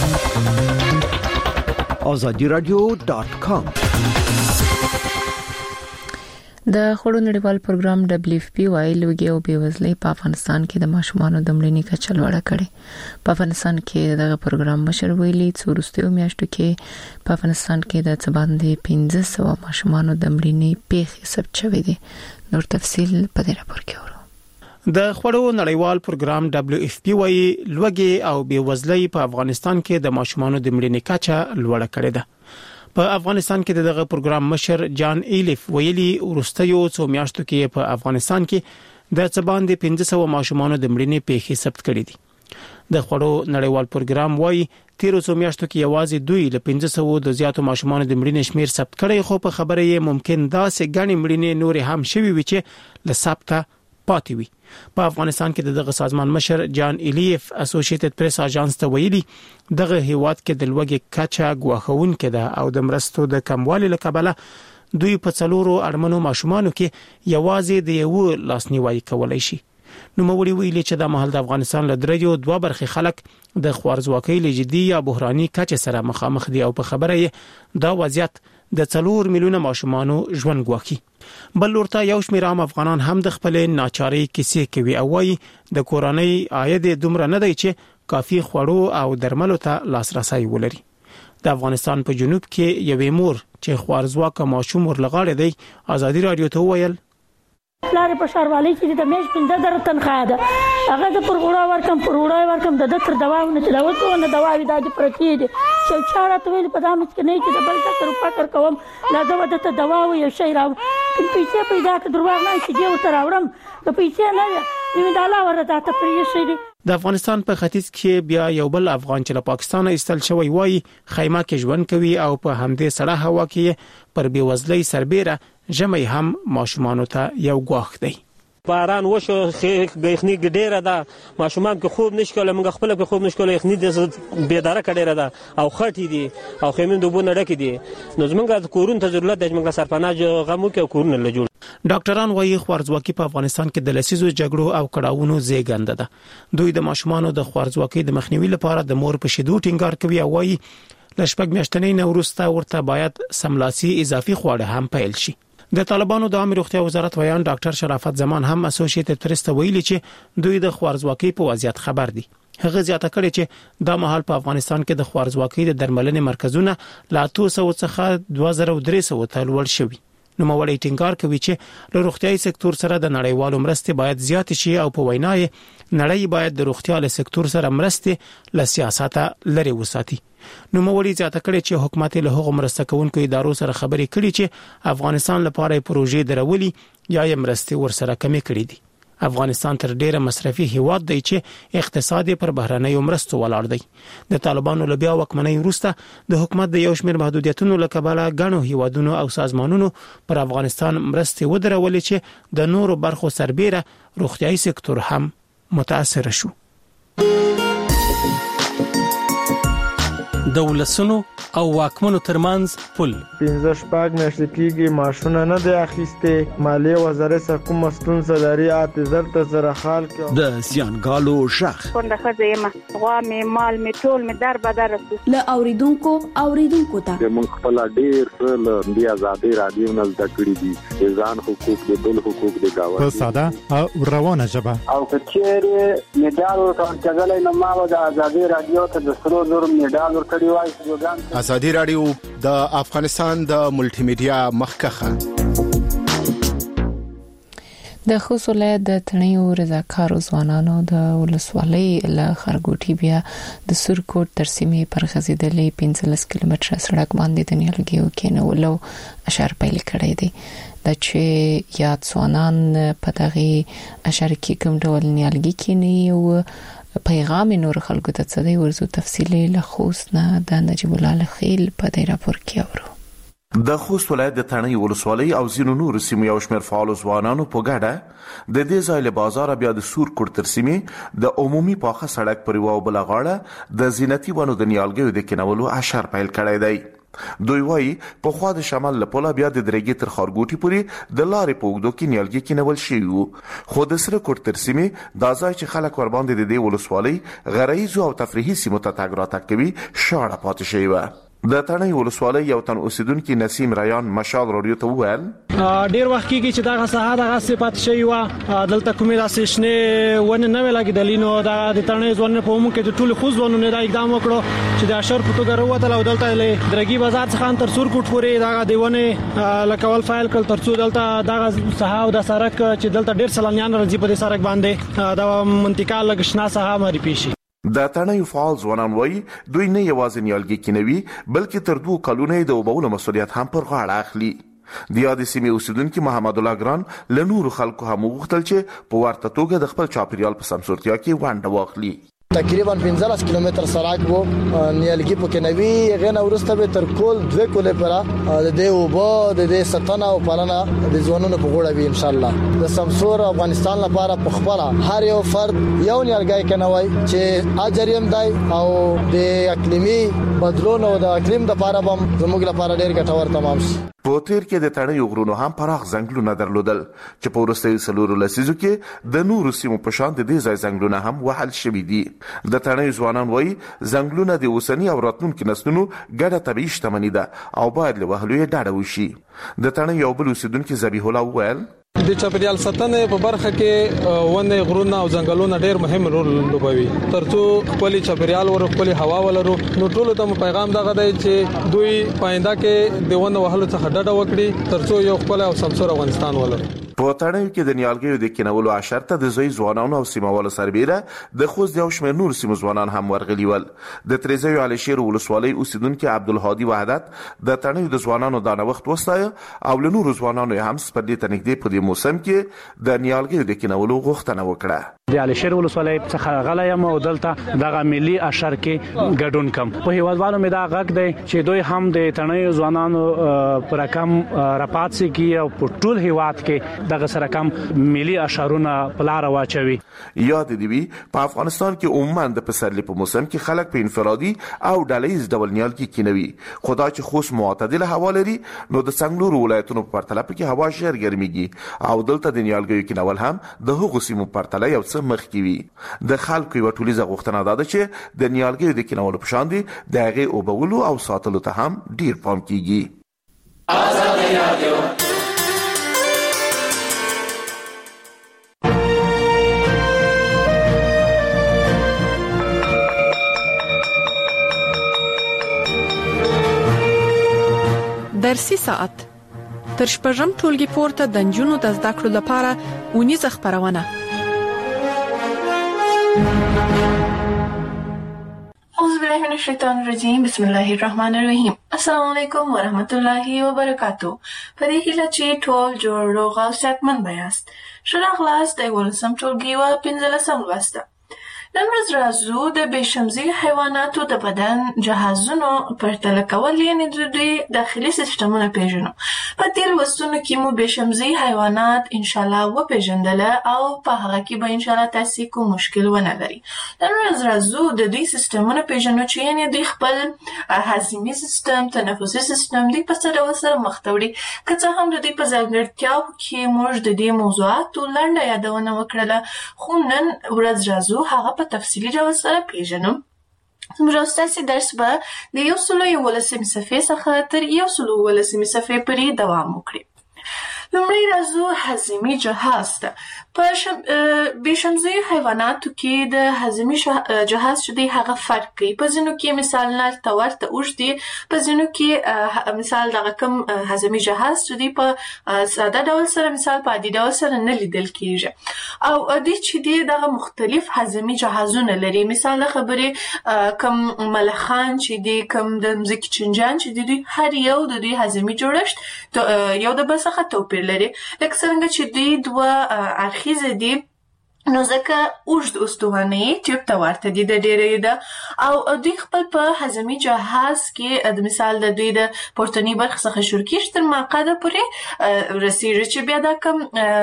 azadiradio.com د خړو نړیوال پروګرام WFP وايي لوګي او بیوزلۍ په افغانستان کې د ماشومانو د مړینې کچه لوړه کړې. په افغانستان کې دغه پروګرام مشر ویلي چې وروستیو میاشتو کې په افغانستان کې د څه باندې 1500 ماشومانو د مړینې پیښې ثبت شوې دي. نور تفصيل په دې راپور کې ورو. د خړو نړیوال پروګرام WFP وايي لوګي او بیوزلۍ په افغانستان کې د ماشومانو د مړینې کچه لوړه کړې ده. په افغانستان کې دغه پروګرام مشر جان ایلیف ویلي ورستیو څو میاشتو کې په افغانستان کې د څه باندې 1500 ماشومانو د مړینې پیښې ثبت کړې دي. د خړو نړیوال پروګرام وايي تیر څو میاشتو کې یوازې دوی له 1500 د زیاتو ماشومانو د مړینې شمیر ثبت کړي، خو په خبره یې ممکن دا سه غني مړینې نور هم شوي وي چې له ثبت پاتې وي. په افغانستان کې دغه سازمان مشر جان ایلیف اسوسییټډ پریس اژانس ته ویلي دغه هیواد کې د لوګي کچا غواخون کې ده او د مرستو د کموالي لکبله دوی په څلورو اړمنو ماشومانو کې یوازې د یو لاسنیوي کولای شي. نو موري ویلي چې د محل د افغانستان له درجو دوه برخې خلک د خوارزواکۍ لجدي یا بحراني کچې سره مخامخ دي او په خبره یې دا وضعیت د 4 میلیونه ماشومانو ژوند ګواکي. بل ورته یو شمېر عام افغانان هم د خپل ناچاري کیسې کوي او وايي د کورنۍ عاید دومره نه دی چې کافي خوړو او درملو ته لاسرسي ولري. د افغانستان په جنوب کې یوې مور چې خوارزواکه ماشوم ورلغاړي دی آزادي رادیو ته ویل پلار په شاروالۍ کې د میش 15 تنخواه ده هغه د پرغوړا ورکم د تر دواونه چې دا ونه دواوی د پرتی دي چې چاره ته ویل په دامه کې نه چې د بل څه فکر کوم لازم ده ته دوا او یو شی راو پیسې پیدا کړ دروغ نه چې دی تر راوړم د پیسې نه نیمه ډالر ورته ته پرې شي. د افغانستان په ختیځ کې بیا یو بل افغان چې له پاکستان ایستل شوی وای خیمه کې ژوند کوي او په همدې سړه هوا کې پر بیوزلۍ سربېره ژمي هم ماشومانو ته یو غواخ دی. باران وشو یخني ډیره ده ماشومان کې خوب نشکله موږ خپل په خوب نشکله یخني د بیداره کډیره ده او خټي دي او خیمن دوبونه ډکې دي نو زمونږ کورون ته ضرورت دی موږ سرپناه غمو کې کورونه لجوړ. ډاکټران وايي خوارزواکي په افغانستان کې د لسیزو جګړو او کړاوونو زیږنده ده. دوی د ماشومانو د خوارزواکي د مخنیوي لپاره د مور په شیدو ټینګار کوي او وايي لشپږ میاشتنۍ نوروسته ورته باید سملاسي اضافي خواړه هم پیل شي. د طالبانو د عامه روغتیا وزارت ویان ډاکټر شرافت زمان هم اسوسییټډ پریس ته ویلي چې دوی د خوارزواکي په وضعیت خبر دي. هغه زیاته کړې چې د مهال په افغانستان کې د خوارزواکي د درملنې مرکزونه لا 200 څخه 2300 ته لوړ شوي. نو مولوی ټینګار کوي چې له روغتيایي سکتور سره د نړیوالو مرستې باید زیات شي او په وینای نړۍ باید د روغتيایي سکتور سره مرستې له سیاست لري وساتي. نو مولوی زیاته کړي چې حکومت له هغو مرسته کوونکو ادارو سره خبرې کړي چې افغانستان لپاره پروژې درولي یا یې مرستې ورسره کمې کړي دي. افغانستان تر ډیره مصرفي هیواد دی چې اقتصادي پر بهرنیو مرستو ولاړ دی. د طالبانو له بیا واکمنۍ وروسته د حکومت د یو شمېر محدودیتونو له کبله غنو هیوادونو او سازمانونو پر افغانستان مرستې ودرولې چې د نورو برخو سربېره روغتيایي سکتور هم متاثر شو. د ولسونو او واکمنو ترمنځ پل 15 میاشتې کېږي ماشونه نه دی اخیسته مالیه وزارت سکم مستون زلاري اعتذار ته سره خال کې د سیانګالو شخ څنګه خزه غوا می مال می ټول می در بدر له اوریدونکو ته موږ خپل ډیر له بیا آزادي رادیو نه زده کړی دي ځان حقوق د بل حقوق د گاوه په ساده او روانه ژبه او کچېره میډال ورکړل نه ما د آزادي رادیو ته د سرو زر میډال ورکړی وای. ازادي رادیو د افغانستان د ملټي میډیا مخکخه د خوست ولایت د تڼیو رضاکارو ځوانانو د ولسوالۍ له خرګوټي بیا د سورکوټ تر سیمې پر غځیدلې 15 کیلومتره سړک باندې د نیالګیو کېنولو اشاره پیل کړی دی. د چې یاد ځوانان په دغه اشاره کې کوم ډول نیالګي کېني او پیغام نور خلکو ته څه دی ورزو تفصیلی له خوست نه د نجیب الله خیل په دې راپور کې اورو. د خوست ولایت د تڼیو ولسوالۍ او ځینو نورو سیمو یو شمېر فعالو ځوانانو په ګډه د دې ځای له بازار بیا د سورکوټ تر سیمې د عمومي پاخه سړک پر یوه بله غاړه د زینتي ونو د نیالګیو د کینولو اشر پیل کړی دی. دوی وایي په خوا د شمال له پوله بیا د درېږې تر خارګوټي پورې د لارې په اوږدو کې نیالګي کینول شوي وو، خو د سره کوټ تر سیمې دا ځای چې خلک ورباندې د دې ولسوالۍ غرایزو او تفریحي سیمو ته تګ راتګ کوي شاړه پاتې شوې وه. د تڼۍ ولسوالۍ یو تن اوسیدونکي نسیم ریان مشال رادیو ته وویل ډیر وخت کېږي چې دا ساحه دغه صفات شوی و دلته کومې داسې شنې ونه نه لګېدلې نو دا د تڼۍ ځوانانو په عموم کې د ټولو خو ځوانانو دا اقدام وکړو چې د اشر په توګه وروتل او دلته له درګي بازار څخه تر سورکوټ پورې دا د ونه لکول فایل کړ ترڅو دلته دغه ساحه او د سړک چې دلته ډیر سلانیان راځي په دې سړک باندې دا منطقه لګښنا ساحه معرفي شي. د تڼیو فعال ځوانان وایي دوی نه یوازې نیالګي کینوي بلکې تر 2 کلونو د اوبولو مسؤلیت هم پر غاړه اخلي. د یادې سیمې اوسیدونکي محمد الله ګران له نورو خلکو هم وغوښتل چې په ورته توګه د خپل چاپیریال په سمسورتیا کې ونډه واخلي. تقریبا 15 کیلومتر سړک وو نیالګي پکې نوي غنه ورسته به تر کول 2 کولې پر د دې وبو د دې ستنه او پالنه د ځوانونو په غوړه وي ان شاء الله. د سمسور افغانستان لپاره په خپل هر یو فرد یو نیالګي کنوي چې اجریم دی او د اقلیمي بدلون او د اقلیم د لپاره هم زموږ لپاره ډېر ګټور تمام شي. په تیر کې د تڼیو غرونو هم پراخ ځنګلونه درلودل چې په وروستیو څلورو لسیزو کې د نورو سیمو په شان د دې ځای ځنګلونه هم وهل شوي دي. د تڼیو ځوانان وایي ځنګلونه د اوسني او راتلونکي نسلونو ګډه طبیعي شتمني ده او باید له وهلو یې ډډه وشي. د تڼیو یو بل اوسیدونکي ذبیح الله وویل د چاپیریال ساتنې په برخه کې ونه غرونه او ځنګلونه ډېر مهم رول لوبوي ترڅو خپل چاپیریال او خپل هوا ولرو. نو ټول ته پیغام دغه دی چې دوی پاینده کې د ونه وهلو څخه ډډه وکړي ترڅو یو خپل او سمسور افغانستان ولرو. په تڼیو کې د نیالګیو د کینولو اشرته د زوی ځوانانو او سیمهوالو سربېره د خوست یو شمېر نور سیمو ځوانان هم ورغلي ول. د تریزیو علشیر ولسوالۍ اوسیدونکي عبدالهادي وحدت د تڼیو د ځوانانو دا نوښت وستایه او له نورو ځوانانو هم سپدې ته نږدې په دې موسم کې د نیالګیو د کینولو غوښتنه وکړه. د علشیر ولسوالۍ څخه غلایم او دلته دغه ملي اشر کې ګډون کم په هیوادوالو مې دا غږ دی چې دوی هم د تنوع ځوانانو پر کم راپاتسي کې او په ټول هیواد کې دغه سره کم ملي اشرونه پلار واچوي. یاد دی وی په افغانستان کې عموما د پسرلي په موسم کې خلک په انفرادي او ډلهیز ډول نیال کې کینوي. خدای چې خوش معتدل هوا لري نو د څنګلور ولایتونو په پرتله کې هوا ژر ګرميږي او دلته د نیالګیو کینول هم د هغو سیمو په پرتله یو مخ کی وی. د خلکو یو ټولیزه غوښتنه ده چې د نیالګیو د کینولو په شان دي د هغه او بولو او ساتلو ته هم ډیر پام کیږي. آزادي رادیو درسي ساعت تر شپږم ټولګي پورته د نجونو د زده کړو لپاره ونیزه خبرونه. أعوذ بالله من الشیطان الرجیم بسم الله الرحمن الرحیم. السلام علیکم ورحمت الله وبرکاتو. په دې هیله چې ټول جوړ روغ او صحتمند یاست. ښه راغلاست د 15م ټولګي او 15م لوست. نن ورځ راځو د بېشمزي حیواناتو د بدن جهازونو پرتله کول یعنې د دوی داخلي سیستمونه پیژنو. په دې لوستونو کې مو بېشمزي حیوانات انشاءالله وپېژندله او په هغه کې به انشاءالله تاسې کوم مشکل ونه لري. نن ورځ راځو د دوی سیستمونه پیژنو چې یعنې دوی خپل هاضمي سیستم، تنفسي سیستم دوی په څه ډول سره مخ ته وړي. که څه هم د دوی په ځانګړتیاو کې موږ د دې موضوعاتو لنډه یادونه وکړله، خو نن ورځ راځو هغه په تفصیلي ډول سره پیژنو. زموږ ستاسې درس به د 111 صفحې څخه تر 119 صفحې پورې دوام وکړي. لومړی راځو هاضمي جهاز ته. په بېشمزي حیواناتو کې د هاضمي جهاز چې دی هغه فرق کوي. په ځینو کې مثال نل ته ورته اوږد دي، په ځینو کې مثال دغه کوم هاضمي جهاز چې دی په ساده ډول سره مثال په عادي ډول سره نه لیدل کېږي او دوی چې دی دغه مختلف هاضمي جهازونه لري. مثال د خبرې کوم ملخان چې دی، کوم د مځکې چنجان چې دی، دوی هر یو د دوی هاضمي جوړښت یو د بل څخه توپیر لري. لکه څرنګه چې دوی دوه اړخیزه دي نو ځکه اوږد استوانه ټیوب ته ورته دي د ډېرې ده او دوی خپل په هاضمي جهاز کې د مثال د دوی د پورتنۍ برخې څخه شروع کېږي تر معقده پورې رسېږي چې بیا دا کوم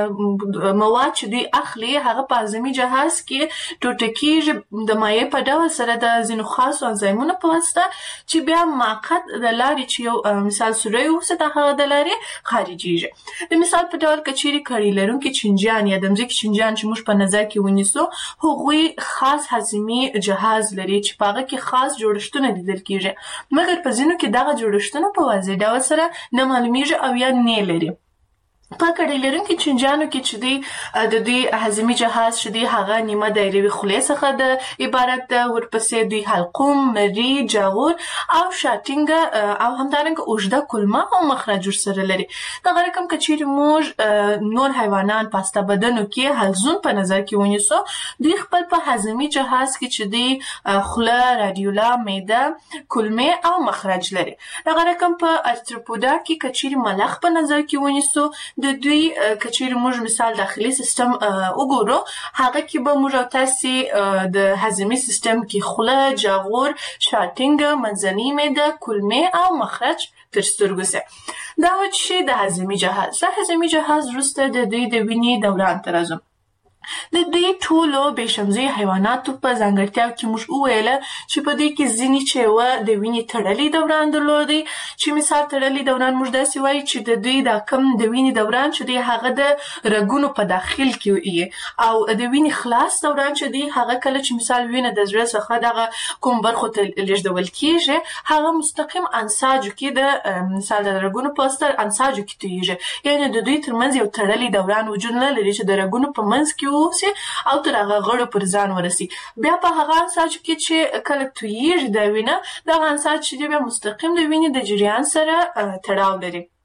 مواد چې دوی اخلي هغه په هاضمي جهاز کې ټوټه کېږي د مایع په ډول سره د ځینو خاصو انزایمونو په واسطه چې بیا معقد د لارې چې یو مثال سوری اوسي د هغه د لارې خارجېږي. د مثال په ډول که چیرې کړۍ لرونکي چنجان یا د مځکې چنجان چې موږ په نظر کې ونیسو، هغوی خاص هاضمي جهاز لري چې په هغه کې خاص جوړښتونه لیدل کېږي، مګر په ځینو کې دغه جوړښتونه په واضح ډول سره نه معلومیږي او یا نه لري. په کړۍ لرونکي چنجانو کې چې دی د دوی هاضمي جهاز چې دی هغه نیمه دایروي خولې څخه د عبارت ده، ورپسې دوی حلقوم، مري، جاغور او شاتینګه او همدارنګه اوږده کولمه او مخرج ورسره لري. دغه رقم که چیرې موږ نور حیوانان په هسته بدنو کې حلزون په نظر کې ونیسو، دوی خپل په هاضمي جهاز کې چې دی خوله، رادیولا، معده، کولمې او مخرج لري. دغه رقم په ارتروپودا کې که چیرې ملخ په نظر کې ونیسو، د دوی که چیرې موږ مثال داخلي سیستم وګورو، هغه کې به موږ او تاسې د هاضمي سیستم کې خوله، جاغور، شاتینګه، منځنۍ معده، کولمې او مخرج تر سترګو سي. دا و چې د هاضمي جهاز. د هاضمي جهاز وروسته د دوی د وینې دوران ته راځو. د دوی ټولو بېشمزي حیواناتو په ځانګړتیاو کې موږ وویله چې په دوی کې ځینې چې وه د وینې تړلی دوران درلودی، چې مثال تړلی دوران موږ داسې وایو چې د دوی دا کم د وینې دوران چې دی هغه د رګونو په داخل کې وي او د وینې خلاص دوران چې دی هغه کله چې مثال وینه د زړه څخه دغه کوم برخو ته لیږدول کېږي هغه مستقیم انساجو کې د مثال د رګونو په واسطه انساجو کې تویږي، یعنې د دوی ترمنځ یو تړلی دوران وجود نه لري چې د رګونو په منځ کې اوسي او تر هغه غړو پر ځان ورسي. بیا په هغه انساج کې چې کله تویږي دا وینه، دغه انساج چې بیا مستقیم د وینې د جریان سره تړاو لري.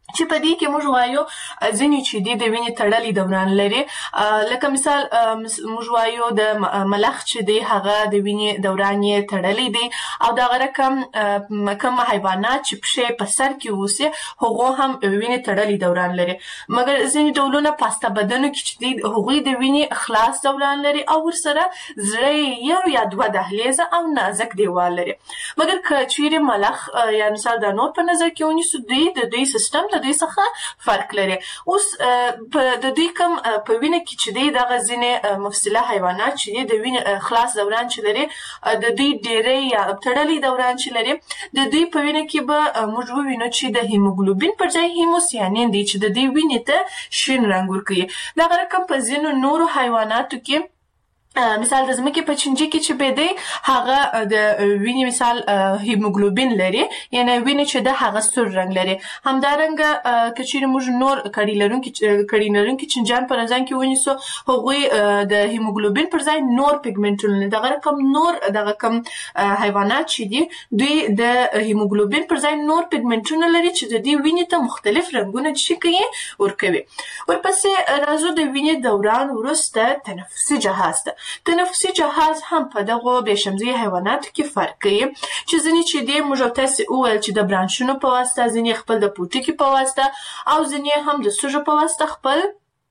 چې په دې کې موږ وایو ځینې چې د وینې تړلې دوران لري لکه مثال موږ وایو د ملخ چې دی هغه د وینې دوران یې تړلې دی او دا رقم کوم حیوانات چې پښې په سر کې اوسي هغه هم وینې تړلې دوران لري مګر ځینې ډولونه پاسته بدنو کې چې دی هغه د وینې خلاص دوران لري او ورسره زړه یو یا دوه دهلیزه او نازک دیوال لري مګر کچېره ملخ یا مثال د نور په نظر کې ونیسو دی د دوی سیستم د دوی څخه فرق لري اوس د دوی کوم په وینه کې چې دی دغه ځینې مفصله حیوانات چې د وینې خلاص دوران چې لري د دوی ډېرې یا تړلې دوران چې لري د دوی په وینه کې به موږ ووینو چې د هیموګلوبین پر ځای هیموسیانین دی چې د دوی وینې ته شین رنګ ورکوي دغه رقم په ځینو نورو حیواناتو کې مثال د زمکه په چنجي کې چې به دی هغه د وینې مثال هیموګلوبین لري یعنی وینې چې د هغه سور رنگ لري همدارنګه کچېره موږ نور کړي لرونکي چنجان په ځان کې ونیسو هغه د هیموګلوبین پر ځای نور پیګمنټونه دغه رقم نور دغه کم حیوانات چې دي دوی د هیموګلوبین پر ځای نور پیګمنټونه لري چې د دې وینې ته مختلف رنگونه چې کوي ورکوي ورپسې راځو د وینې دوران وروسته تنفسي جهاز ده تنفسي جهاز هم په دغه بېشمزي حیواناتو کې فرق کوي چې ځینې چې د موږ تاسو وویل چې د برانشونو په واسطه ځینې خپل د پوټکي په واسطه او ځینې هم د سوژو په واسطه خپل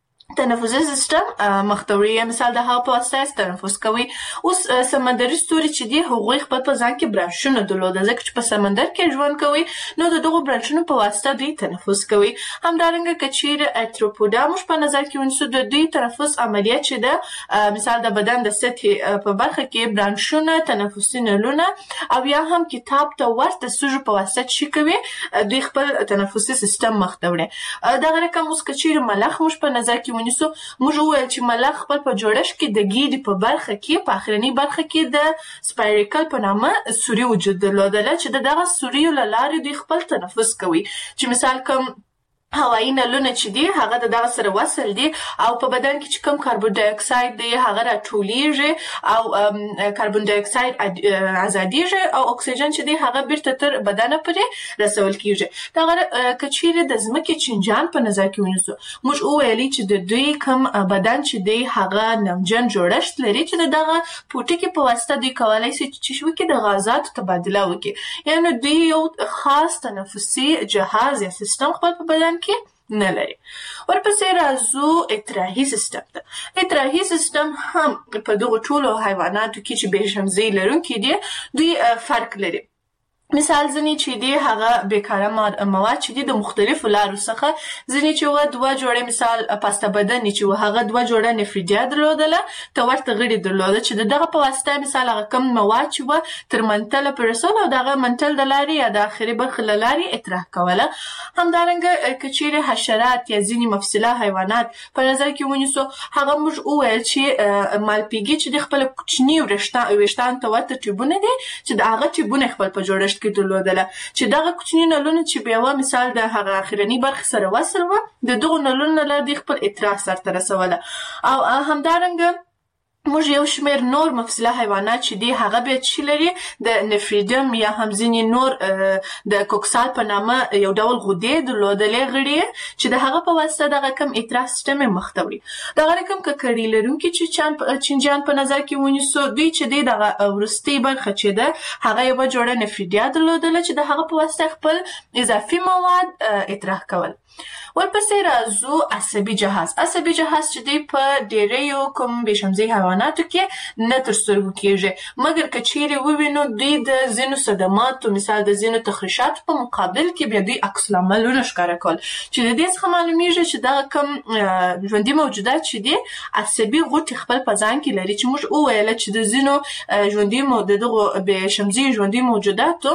تنفسي سیستم مختوري مثال د هوا په واسطه تنفس کوي اوس سمندري ستوري چې دی هغوی خپل په ځان کې برانشونه درلوده ځکه چې په سمندر کې ژوند کوي نو دغه برانشونو په واسطه دوی تنفس کوي همدارنګه کچیر ارتروپودا موږ په نظر کې ونیسو د دوی تنفس عملیات چې د مثال د بدن د سطحې په برخه کې برانشونه تنفسي نلونه او یا هم کتاب ته ورته سوژو په واسطه چې کوي دوی خپل تنفسي سیستم مختوري دغه رقم اوس کچیر ملخ موږ په نظر کې ونیسو موږ وویل چې ملخ خپل په جوړښت کې د ګیډې په برخه کې په اخرنی برخه کې د سپایریکل په نامه سوري وجود درلودله چې دغه سوري له لارې دوی خپل تنفس کوي چې مثال کوم هوایي نلونه چې دی هغه دغه سره وصل دی او په بدن کې چې کوم کاربن ډای اکساید دی هغه راټولیږي او کاربن ډای اکساید ازادیږي او اکسیجن چې دی هغه بیرته تر بدن پورې رسول کیږي دغه کچېره د ځمکې چنجان په نظر کې ونیسو موږ وویلې چې د دوی کوم بدن چې دی هغه نمجن جوړښت لري چې دغه پوټکي په واسطه دوی کولای شي چې شو کې د غازاتو تبادله وکړي یعنی دوی یو خاص تنفسي جهاز یا سیستم خپل په بدن کې نه لري ورپسې راځو اطراحي سیستم ته اطراحي سیستم هم په دغه ټولو حیواناتو کې چې بېشمزي لرونکي دي دوی فرق لري مثال ځنی چې دی هغه بیکاره مواد چې د مختلفو لارو څخه ځنی چې دوه جوړه مثال پاسته بدن چې هغه دوه جوړه نفریدیا درلودله ته ورته غړي درلوده چې دغه په واسطه مثال هغه کم مواد چې تر منتل پر رسول او دغه منتل د لارې یا د اخري برخه لارې اطراح کوله همدارنګه کچېره حشرات یا ځینی مفصله حیوانات په نظر کې ونیسو هغه موږ وویل چې مالپیګي چې د خپل کوچنی وشتان ته ورته ټیوبونه دي چې دغه ټیوبونه خپل په جوړښت کې درلودله چې دغه کوچنی نلونه چې بیا مثال د هغه اخرنی برخه سره وصل و د دغه نلونه لري خپل اطراح سره رسوله او همدارنګه موږ یو شمېر نور مفصله حیوانات چې دی هغه به چې لري د نفریدم یا هم ځینې نور د کوکسال په نامه یو ډول غدې درلودلې غړي چې د هغه په واسطه دغه کم اطراح سیستم مختوري دغه رقم ککړی لرونکي چې چنجان په نظر کې ونیسو دوی چې دی دغه ورستي برخه چې ده هغه یو جوړه نفریدیا درلودله چې د هغه په واسطه خپل اضافي مواد اطراح کول ورپسې راځو عصبي جهاز چې دی په ډېریو کوم بېشمزي حیواناتو کې نه تر سترګو کېږي مګر که چیرې ووینو دوی د ځینو صدماتو مثال د ځینو تخریشاتو په مقابل کې بیا دوی عکس العملونه ښکاره کول چې د دې څخه معلومیږي چې دغه کوم ژوندي موجودات چې دي عصبي غوټې خپل په ځان کې لري چې موږ وویل چې د ځینو ژوندي دغه بېشمزي ژوندي موجوداتو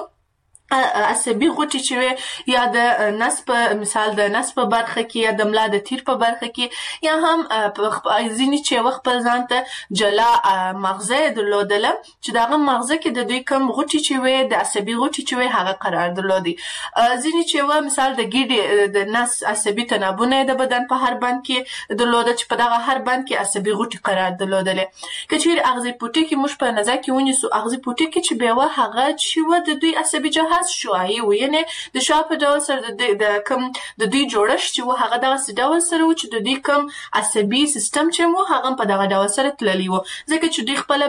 عصبي غوټې چې یا د نس په مثال د نس په برخه کې یا د ملا د تیر په برخه کې یا هم ځینې چې خپل ځان ته جلا مغزه درلودله چې دغه مغزه کې د دوی کوم غوټې چې د عصبي غوټې چې هغه قرار درلودي ځینې چې مثال د ګیډې د نس عصبي تنابونه د بدن په هر بند کې درلوده چې په دغه هر بند کې عصبي غوټې قرار درلودلې که چیرې اغزي پوټکي موږ په نظر کې ونیسو اغزي پوټکي چې بیا هغه چې د دوی عصبي جهاز جهاز شعاعي و یعنې د شعاع په ډول سره د کوم د دوی جوړښت چې و هغه دغسې ډول سره و چې د دوی کوم عصبي سیستم چې و هغه په دغه ډول سره تللی و ځکه چې دوی خپله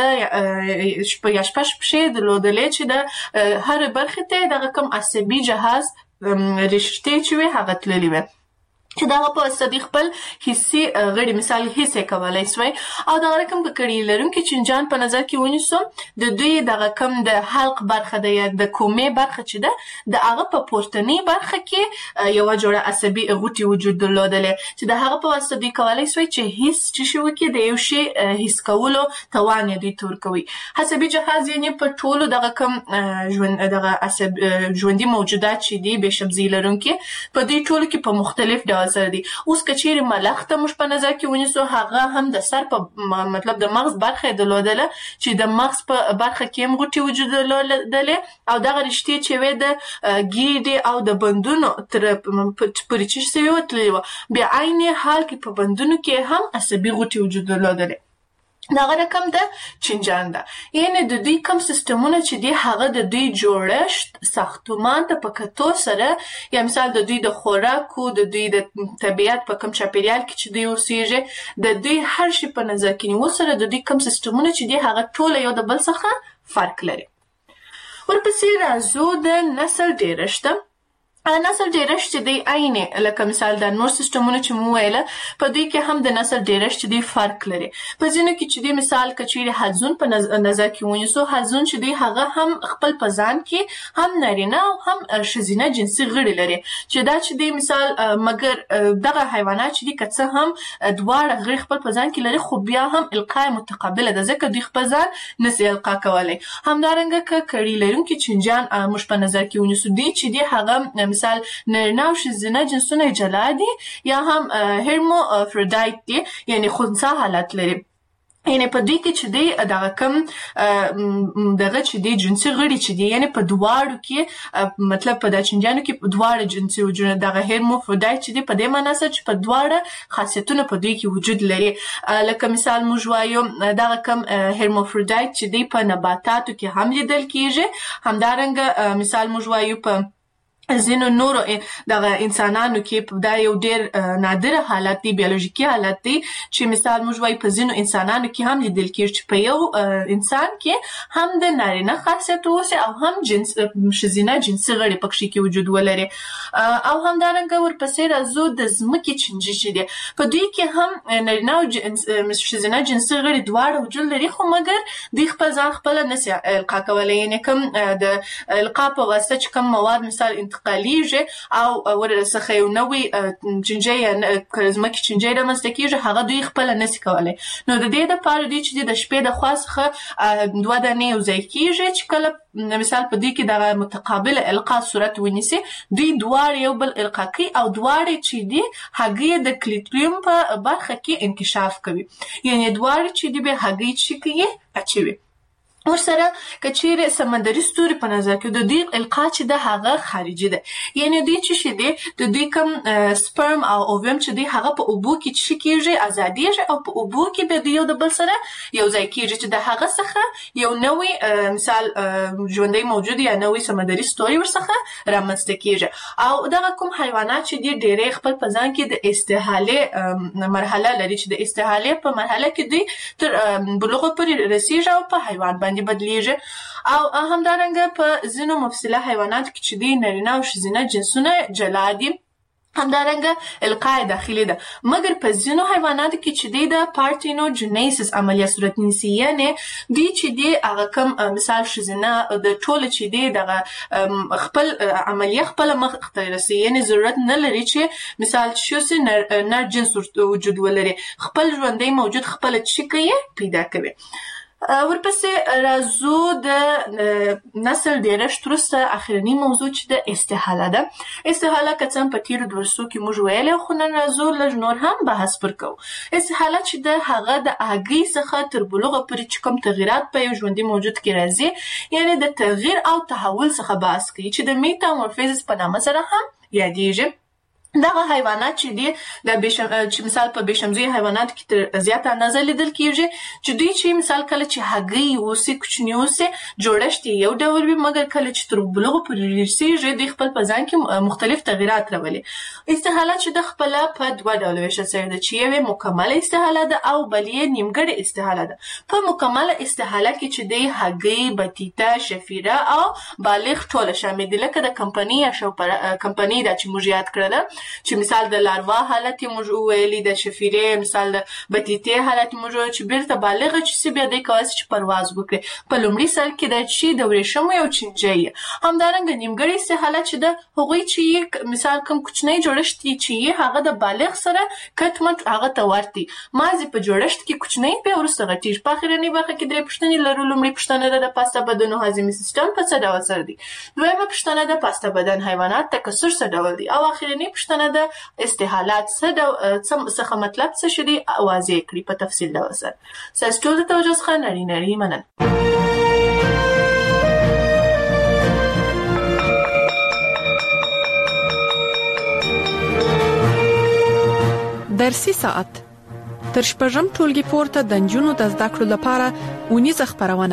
15 یا 6 پښې درلودلې چې د هرې برخې ته دغه کوم عصبي جهاز رشتې چې وي هغه تللی وي چې دغه په واسطه دوی خپل حسي غړي مثال حس کولی سوی او دغه رقم که کړي لرونکي چینجان په نظر کې ونیسو د دوی دغه کم د حلق برخه ده یا د کومې برخه چې ده د هغه په پورتنۍ برخه کې یوه جوړه عصبي غوټې وجود درلودلې چې د هغه په واسطه دوی کولی سوی چې حس چې شي وکړي د یو شي حس کولو توان یې دوی تور کوي عصبي جهاز یعنې په ټولو دغه کم دغه ژوندي موجودات چې دي بېشبزي لرونکي په دوی ټولو کې په مختلف ډول سره دي اوس که چیرې ملخ ته موږ په نظر کې ونیسو هغه هم د سر په مطلب د مغز برخه یې درلودله چې د مغز په برخه کې هم غوټې وجود درلودلې او دغه رشتې چې وې د ګیډې او د بندونو تر پورې چې سوي وه تللې وه بیا عین حال کې په بندونو کې هم عصبي غوټې وجود درلودلې دغه رقم د چینجان ده یعنې د دوی کوم سیستمونه چې دي هغه د دوی جوړښت ساختمان ته په کتو سره یا مثال د دوی د خوراکو د دوی د طبیعت په کوم چاپیریال کې چې دوی اوسیږي د دوی هر شي په نظر کې نیول سره د دوی کوم سیستمونه چې دي هغه ټوله یو د بل څخه فرق لري ورپسې راځو د نسل ډېرښت نسل ډېرښت چې دی عینې لکه مثال د نور سیستمونه چې مو ویله په دوی کې هم د نسل ډېرښت چې دی فرق لري په ځینو کې چې دی مثال که چیرې حلزون په نظر کې ونیسو حلزون چې دی هغه هم خپل په ځان کې هم نارینه او هم ښځینه جنسي غړي لري چې دا چې دی مثال مګر دغه حیوانات چې دی که څه هم دواړه غړي خپل په ځان کې لري خو بیا هم القا متقابله ده ځکه دوی خپل ځان نسي القا کولی همدارنګه که کړي لرونکي چینجان موږ په نظر کې ونیسو دوی چې دی هغه مثال نارینه او ښځینه جنسونه جلا دي یا هم هرمافرودایت دي یعنې خنثی حالت لري یعنې په دوی کې چې دی دغه کوم دغه چې دی جنسي غړي چې دی یعنې په دواړو کې مطلب په دا چینجانو کې دواړه جنسي وجودونه دغه هرمافرودایت چې دی په دې معنا سره چې په دواړه خاصیتونه په دوی کې وجود لري لکه مثال موږ وایو دغه کوم هرمافرودایت چې دی په نباتاتو کې هم لیدل کېږي همدارنګه مثال موږ وایو په ځینو نورو دغه انسانانو کې دا یو ډېر نادره حالت دی بیولوژیکي حالت دی چې مثال موږ وایو په ځینو انسانانو کې هم لیدل کېږي چې په یو انسان کې هم د نارینه خاصیت اوسي او هم ښځینه جنسي غړي پکښې کې وجود ولري او همدارنګه ورپسې راځو د ځمکې چینجي چې دی په دوی کې هم نارینه او ښځینه جنسي غړي دواړه وجود لري خو مګر دوی خپل ځان خپله نسي القا کولی یعنې کوم د القا په واسطه چې کوم مواد مثال انتقالیږي او ورڅخه یو نوی چینجی یا ځمکې چینجی رامنځته کېږي هغه دوی خپله نسي کولی نو د دې دپاره دوی چې د شپې د خوا څخه 2 دانې یو ځای کېږي چې کله مثال په دوی کې دغه متقابله القا صورت ونیسي دوی دواړه یو بل القا کوي او دواړه چې دي هګۍ د کلیټریوم په برخه کې انکشاف کوي یعنې دواړه چې دي به هګۍ چې کوي اچوي ورسره که چیرې سمندري ستوري په نظر کې د دوی القا چې ده هغه خارجي ده یعنې دوی چې دی د دوی کوم سپرم او اوویم چې دی هغه په اوبو کې چې کېږي ازادېږي او په اوبو کې به د یو د بل سره یو ځای کېږي چې د هغه څخه یو نوی مثال ژوندی موجود یا نوی سمندري ستوری ورڅخه رامنځته کېږي او دغه کوم حیوانات چې دي ډېری خپل په ځان کې د استحالې مرحله لري چې د استحالې په مرحله کې دوی تر بلوغ پورې رسېږي او په حیوان باندې بدلیږي او همدارنګه په ځینو مفصله حیواناتو کې چې دی نارینه او ښځینه جنسونه جلا دي همدارنګه القا داخلي ده مګر په ځینو حیواناتو کې چې دی د پارتینوجینیسس عملیه صورت نیسي یعنې دوی چې دی هغه کوم مثال ښځینه د ټوله چې دی دغه خپل عملیه خپله مخ ته رسي یعنې ضرورت نه لري چې مثال چې اوسي نر جنس وجود ولري خپل ژوندی موجود خپله چې کوي پیدا کوي ورپسې راځو د نسل ډېرښت وروسته اخرني موضوع چې د استحاله ده استحاله که څه هم په تېرو درسو کې موږ ویلی خو نن راځو لږ نور هم بحث پر کوو استحاله چې د هغه د هګۍ څخه تر بلوغه پورې چې کوم تغیرات په یو ژوندي موجود کې راځي یعنې د تغییر او تحول څخه بحث کوي چې د میتامورفیزس په نامه سره هم یادېږي دغه حیوانات چې دي چې مثال په بشمزي حیوانات کې تر زیاته اندازه لیدل کیږي چې دوی چې مثال کله چې هګۍ اوسي کوچنی اوسي جوړښت یو ډول وي مګر کله چې تر بلوغ پورې رسیږي د خپل په ځان کې مختلف تغیرات راولي. استحاله چې د خپل په دوه ډول ویشل شوی ده چې یو مکمل استحاله ده او بل یې نیمګړې استحاله ده. په مکمل استحاله کې چې د هګۍ بطیطه شفیره او بالغ ټول شامل دي لکه د کمپنی یا کمپنی دا چې موږ یاد کړل چې مثال د لاروا حالت موږ ویلي د شفیره مثال د بطیطه حالت موږ چې بیرته بالغ چې بیا د کاوس چې پرواز وکړي په لومړي سال کې د چې د ورېښمو یو چنجي همدارنګه نیمګړی استحاله چې د هغوی چې مثال کوم کوچنی جوړښت چې هغه د بالغ سره کټمټ هغه ته ورتي مازی په جوړښت کې کوچنی په ورسره غټیږي. په اخرنی برخه کې درې پوښتنې لرو. لومړی پوښتنه د پاسته بدن او هاضمي سیستم په څه ډول سره دي. دویمه پوښتنه د پاسته بدن حیوانات تکثر څه ډول دي او اخرنی پوښتنه د استحالات څه مطلب څه شدي واضح کړي په تفصیل ډول سره. تاسو ټول ته توجه ښه نړۍ مننه. درسي ساعت تر شپږم ټولګي پورته د نجونو د زده کړو لپاره ونیزه خبرونه.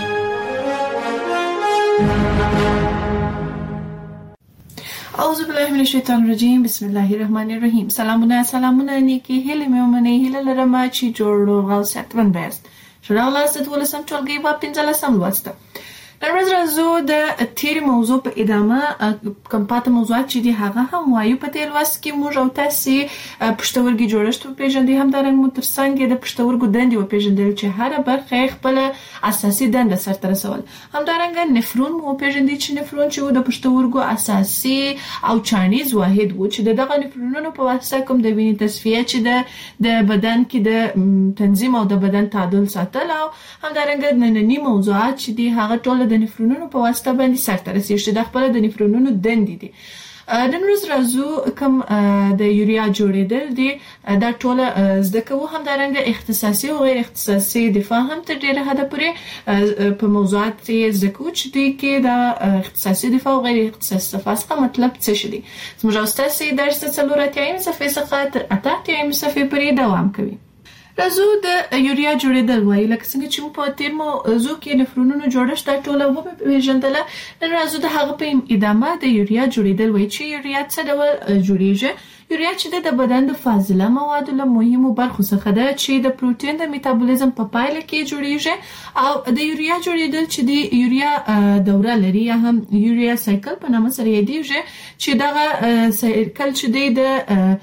اعوذ بالله من الشیطان الرجیم بسم الله الرحمن الرحیم. سلامونه نیکی هیله مې ومنه هیله لرم چې جوړ او صحتمند باشئ. شروع لاست ولسم ټولګي په 15 لوسته. نن ورځ راځو د تیر موضوع په ادامه کوم پاتې موضوعات چې دي هغه هم وایو. په تیر لوست کې موږ او تاسو پښتورګي جوړښت پیژندې هم درنګ مو ترڅنګ د پښتورګو دندې او پیژندل چې هر برخه خپل اساسي دنده سره رسول. هم درنګ نفرون مو پیژندې چې نفرون چې د پښتورګو اساسي او چانیز واحد وو چې دغه نفرونونو په واسطه کوم د وینې تصفیه چې د بدن کې د تنظیم او د بدن تعادل ساتل او هم درنګ نننی موضوعات چې دي هغه ټول د نفرونونو په واسطه باندې سرته رسیږي. د خپل د نفرونونو دندې دي. نن ورځ راځو کوم د یوریا جوړېدل دي دا ټول زده کوو. هم دارنګه اختصاصي او غیر اختصاصي دفاع هم تر ډیره حده پورې په موضوعات کې زده کوو چې دي کې د اختصاصي دفاع او غیر اختصاصي دفاع څخه مطلب څه شي. زموږ استاد درس څلورتیم صفحه څخه تر اتاتیم صفحه پورې دوام کوي. راځو د یوریا جوړېدل وایي لکه څنګه چې په تیر موضوع کې نفرونونو جوړښت دا ټول وو پیژندل. نن راځو د هغه په ادامه د یوریا جوړېدل وایي چې یوریا څه ډول جوړیږي. یوریا چې د بدن د فاضله موادو له مهمو برخو څخه ده چې د پروتین د میتابولیزم په پایله کې جوړیږي او د یوریا جوړېدل چې د یوریا دوره لري یا هم یوریا سایکل په نامه سره یادېږي چې دغه سایکل چې د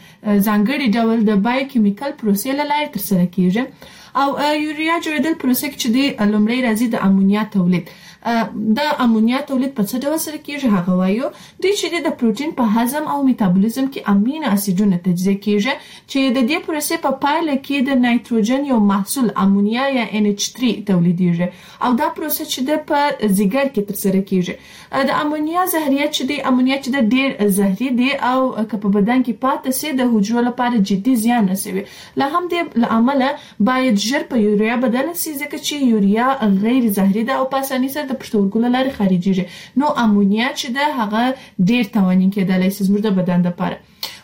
ځانګړي ډول د بایوکیمیکل پروسې له لارې ترسره کیږي او یوریا جوړېدل پروسه چې د لومړی راځي د امونیا تولید. د امونیا تولید په څه ډول سره کیږي هغه وایو د چې د پروتین په هضم او میتابولیزم کې امینو اسیدونه تجزیه کیږي چې د دې پروسې په پایله کې د نایتروجن یو محصول امونیا یا NH3 تولیدېږي او دا پروسه چې د په ځیګر کې ترسره کیږي. د امونیا زهریات چې د امونیا چې د ډیر زهري دي او په بدن کې پاتې سي د حجرو لپاره جدي زیان رسوي. له هم دې عمله باید ژر په یوریا بدل شي ځکه چې یوریا غیر زهري ده او په اسانۍ سره د پښتورګو لارې خارجيږي. نو امونیا چې ده هغه ډیر توانین کېدلای شي زموږ د بدن لپاره.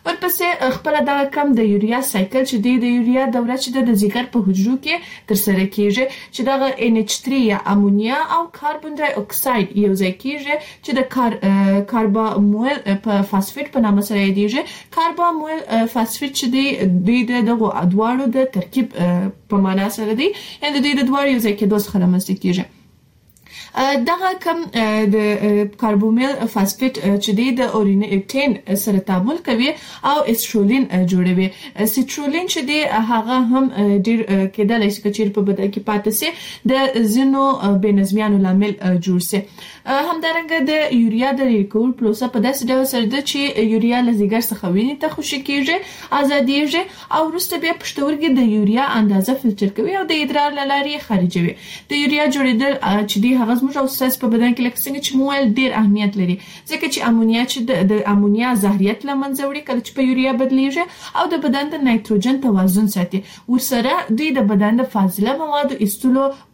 ورپسې خپل دا کم د یوریا سایکل چې د یوریا دوره چې د ځیګر په حجرو کې ترسره کیږي چې دغه NH3 یا امونیا او کاربن ډای اکساید یو ځای کیږي چې د کاربامول په فاسفیټ په نامه سره یادېږي. کاربامول فاسفیټ چې د دغه ادوارو د ترکیب په معنا سره دی یعنی د دواړو یو ځای کېدو څخه رامنځته کیږي. دغه کم د کاربومیل فاسفیټ چې د اورینیټین سره تعامل کوي او استرولین جوړوي. سټرولین چې د هغه هم ډیر کېدلای شي چې په بدن کې پاتې سي د زینو بنظمیانو لامل جوړ سي. همدارنګه د یوریا د ریکول پروسه په داسې ډول سره ده چې یوریا له ځیګر څخه وینې ته خوشې کیږي ازادېږي او وروسته بیا پښتورګي د یوریا اندازه فلټر کوي او د ادرار له لارې خارجوي. د یوریا جوړېدل چې دی هغه زموږ او ستاسو په بدن کې لکه څنګه چې مویل ډیر اهمیت لري ځکه چې امونیا چې د امونیا زهریت لمنځه وړي کله چې په یوریا بدلیږي او د بدن د نایتروجن توازن ساتي. ورسره دوی د بدن د فاضله موادو ایستلو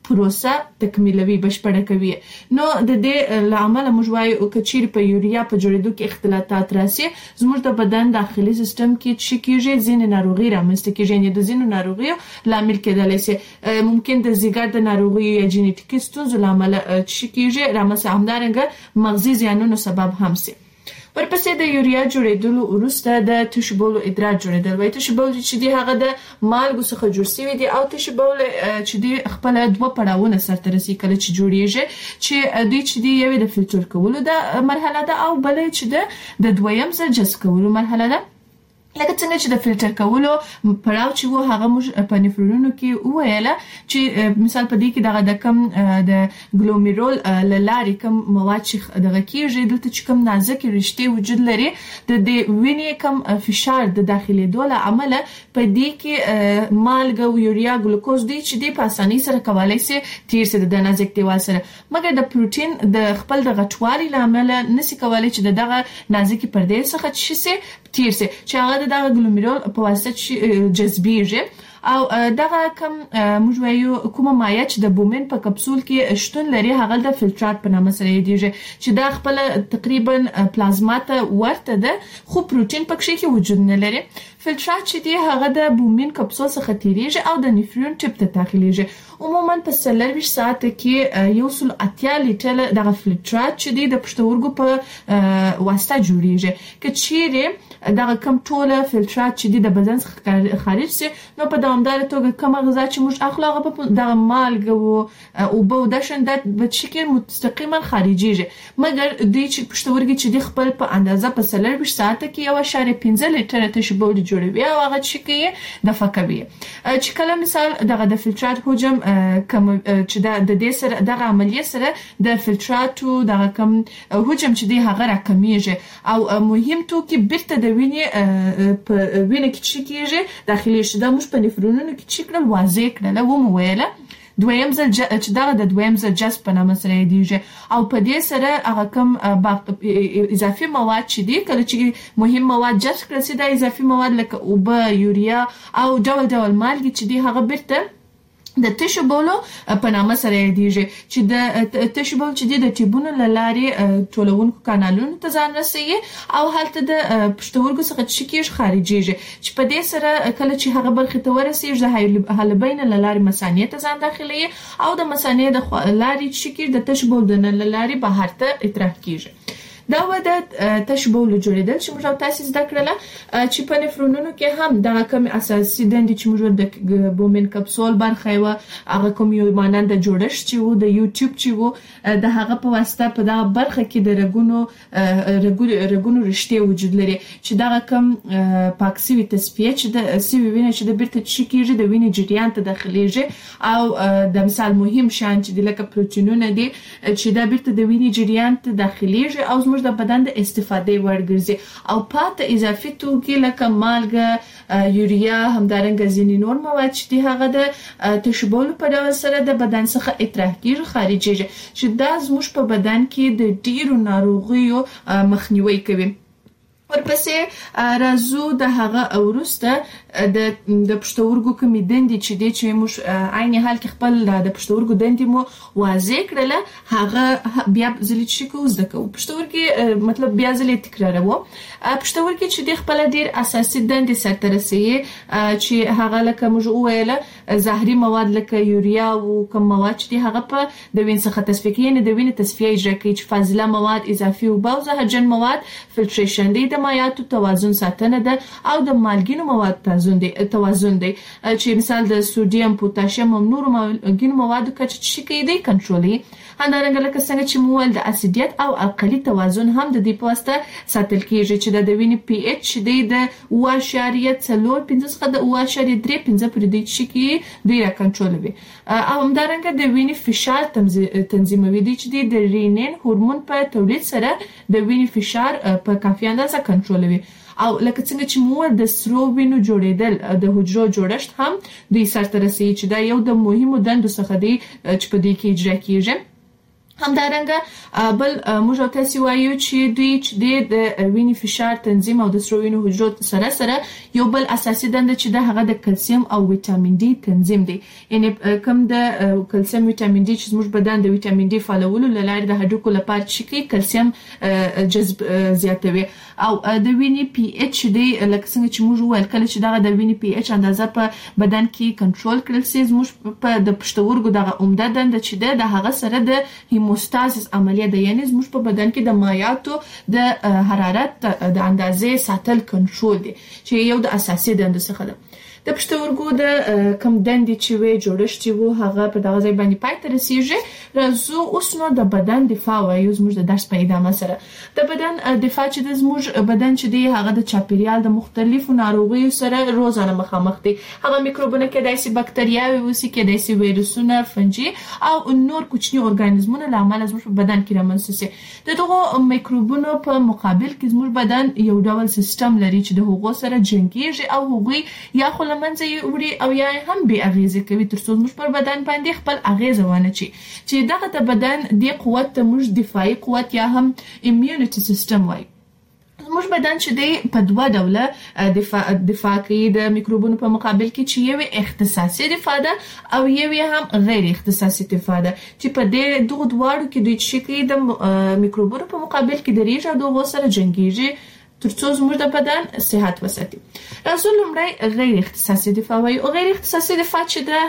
پروسه تکمیلوي بشپړه کوي. نو د دې لامل موږ وایو کچیر په یوریا په جوړېدو کې اختلالات راسي زموږ د بدن داخلي سیستم کې چې کېږي ځینې ناروغي رامنځته کېږي. نه د ځینو ناروغیو لامل کېدلی شي ممکن د زیګر د ناروغي یا جینیټیکي ستونزو لامل چې کېږي رامنځته همدارنګه مغزي زیانونو سبب هم شي. ورپسې د یوریا جوړېدلو وروسته د تشو بول ادرار جوړېدل. وایي تشو بول چې دی هغه د مالګو څخه جوړ شوی دی او تشو بول چې دی خپل دوه پړاوونه سرته رسي کله چې جوړیږي چې دوی چې دی یو د فلټر کولو د مرحله ده او بل چې د دویم ځل جذب کولو مرحله ده. لکه څنګه چې د فلټر کولو پړاو چې وو هغه موږ په نفرونونو کې ویل چې مثال په دې کې دغه د کم د ګلومیرول لاري کم مواد چې دغه کېږي دلته چې کم نازک رشتې وجود لري د وینې کم فشار د داخلي دوله عمله په دې کې مالګه او یوریا ګلوکوز دي چې د په اسانۍ سره کولای شي تیر سي د نازک دیوال سره مګر د پروتین د خپل د غټوالي لامل نشي کولای چې دغه نازکي پردې څخه شي تیر سي چې هغه د ګلومیرول په واسطه جذبيږي او دغه کم موږ وایو کومه مایع چې د بومین په کپسول کې شتون لري هغه د فلټرات په نامه سره یادېږي چې دا خپل تقریبا پلازما ته ورته ده خو پروتین پکې کې وجود نه لري. فلټرات چې دی هغه د بومین کپسول څخه تیریږي او د نفرون ټپ ته داخليږي. عموما په 24 ساعت کې یو سل اتیا لیټر دغه فلټرات چې دی د پښتورګو په واسطه جوړیږي. کچېره دغه کم ټوله فلټرات چې دی د بدن څخه خارج شي نو په دوامدار توګه کوم غذا چې موږ اخلو هغه په دغه مالګه او بو د شندت په شکل مستقیما خارجيږي مګر دوی چې پښتورګي چې دی خپل په اندازه په 24 ساعت کې 1.5 لیټر تشبول جوړوي او هغه چې کې د فکوي چې کله مثال دغه د فلټرات حجم کم چې د دې سره دغه عملیه سره د فلټراتو دغه کم حجم چې دی هغه راکمیږي او مهم توکي بیرته د وینې په وینې کې چې کېږي داخلي شي د موږ په نفرونونو کې چې کړل واضح کړل و مو ویله دویم ځل چې دغه د دویم ځل جذب په نامه سره یادېږي او په دې سره هغه کم اضافي مواد چې دي کله چې مهم مواد جذب کړي د اضافي مواد لکه اوبه یوریا او ډول ډول مالګې چې دي هغه بیرته د تشو بولو په نامه سره یادېږي چې د تشو بول چې د ټیبونو لارې ټولونکو کانالونو ته ځان رسوي او هلته د پښتورګو څخه چې کېږي خارجيږي چې په دې سره کله چې هغه برخه ته ورسیږي د حالبین لارې مثانې ته ځان داخلي او د مثانې د لارې چې کېږي د تشو بول د لارې بهر ته اطراح کېږي. دا د تشو بول جوړېدل چې موږ تاسو زده کړل چې په نفرونونو کې هم د کوم اساسي دندې چې موږ د بومین کپسول برخه و هغه کوم یو مانند جوړښت چې و د یوټیوب چې و د هغه په واسطه په دا برخه کې د رګونو رشتې وجود لري چې دا کوم پاکسي تصفیه چې د سی وینې چې د بیرته چې کېږي د وینې جریان ته داخليږي او د مثال مهم شان چې د لکه پروتینونه دي چې دا بیرته د وینې جریان ته داخليږي او د بدن د استفادې وړ ګرځي او پات اضافي توکي لکه مالګه یوریا همدارنګه ځینې نور مواد چې هغه د تشبول په ډول سره د بدن څخه اطراح کیږي خارجيږي چې دا زموږ په بدن کې د ډیرو ناروغیو مخنیوي کوي. ورپسې راځو د هغه اورسته د پښتورګو کومې دندې چې د چې موږ عین حال کې خپل د پښتورګو دندې مو واضح کړل هغه بیا ځلې چې کو زده کو پښتورګي مطلب بیا ځلې تکرارو پښتورګي چې د خپل ډیر اساسي دندې سره رسېږي چې هغه لکه موږ ویله زهري مواد لکه یوریا او کوم مواد چې هغه په د وین څخه تصفیه کوي نه د وین تصفیه اجرا کوي چې فاضله مواد اضافي او زهرجن مواد فلټریشن دي د مایعاتو توازن ساتنه ده او د مالګینو مواد توازن دی چې مثال د سوډیم پوتاشیم او نورو مالګینو موادو کچه چې کېدی کنټرولي همدارنګه لکه څنګه چې مول د اسیدیت او القلي توازن هم د دې په واسطه ساتل کېږي چې د وینې پی ایچ دی د 0.45 څخه د 0.35 پر دې چې کې دوی را کنټرولوي او همدارنګه د وینې فشار تنظیموي چې د رینین هورمون په تولید سره د وینې فشار په کافي اندازه کنټرولوي او لکه څنګه چې مو د سرو وینو جوړېدل د حجرو جوړښت هم دوی سره رسېږي چې دا یو د مهمو دندو څخه دی چې په دې کې اجرا کیږي. همدارنګه بل موږ تاسو وایو چې دوی چې د وینې فشار تنظیم او د سرو وینو حجرو سره سره یو بل اساسي دنده چې د هغه د کلسیم او ویټامین ډي تنظیم دی. یعنی کوم د کلسیم ویټامین ډي چې موږ بدن د ویټامین ډي فعالولو لپاره د هډوکو لپاره چې کی کلسیم جذب زیاتوي او د وینې پی ایچ دی لکه څنګه چې موږ ویل کله چې دغه د وینې پی ایچ اندازه په بدن کې کنټرول کړل شي موږ په د پښتورګو دغه عمده دنده چې د هغه سره د هیموستازیس عملیه ده، یعنی زموږ په بدن کې د مایعاتو د حرارت د اندازې ساتل کنټرول دي چې یو د اساسي دندو څخه ده. د پښتورګو د کم دندې چې وي جوړښت وو هغه په دغه ځای باندې پای ته رسیږي. راځو اوس نو د بدن دفاع وایو زموږ د درس په ادامه سره. د بدن دفاع چې د زموږ بدن چې دی هغه د چاپیریال د مختلفو ناروغیو سره روزانه مخامخ دي. هغه میکروبونه کېدای شي بکتریاوي وسی کېدای شي ویروسونه فنجي او نور کوچني ارګانیزمونه لامل زموږ په بدن کې رامنځته شي. د دغه میکروبونو په مقابل کې زموږ بدن یو ډول سیستم لري چې د هغو سره جنگيږي او هغوی یا خو منځي وړي او یا هم به اغیزه کوي تر څو موږ پر بدن باندې خپل اغیزه ونه چی چې دغه د بدن د قوت ته موږ دفاعي قوت یا هم اميونټي سیستم وایي. موږ بدن چې دی په دوه ډوله دفاع کوي د میکروبونو په مقابل کې چې یو اختصاصي دفاع ده او یو هم غیر اختصاصي دفاع ده چې په دې دوه دواړو کې دوی چې کوي د میکروبونو په مقابل کې د ریښه دوه سره جنگيږي ترڅو زموږ د بدن صحت وساتي. راځو لومړی غیر اختصاصي دفاع وایو. غیر اختصاصي دفاع چې ده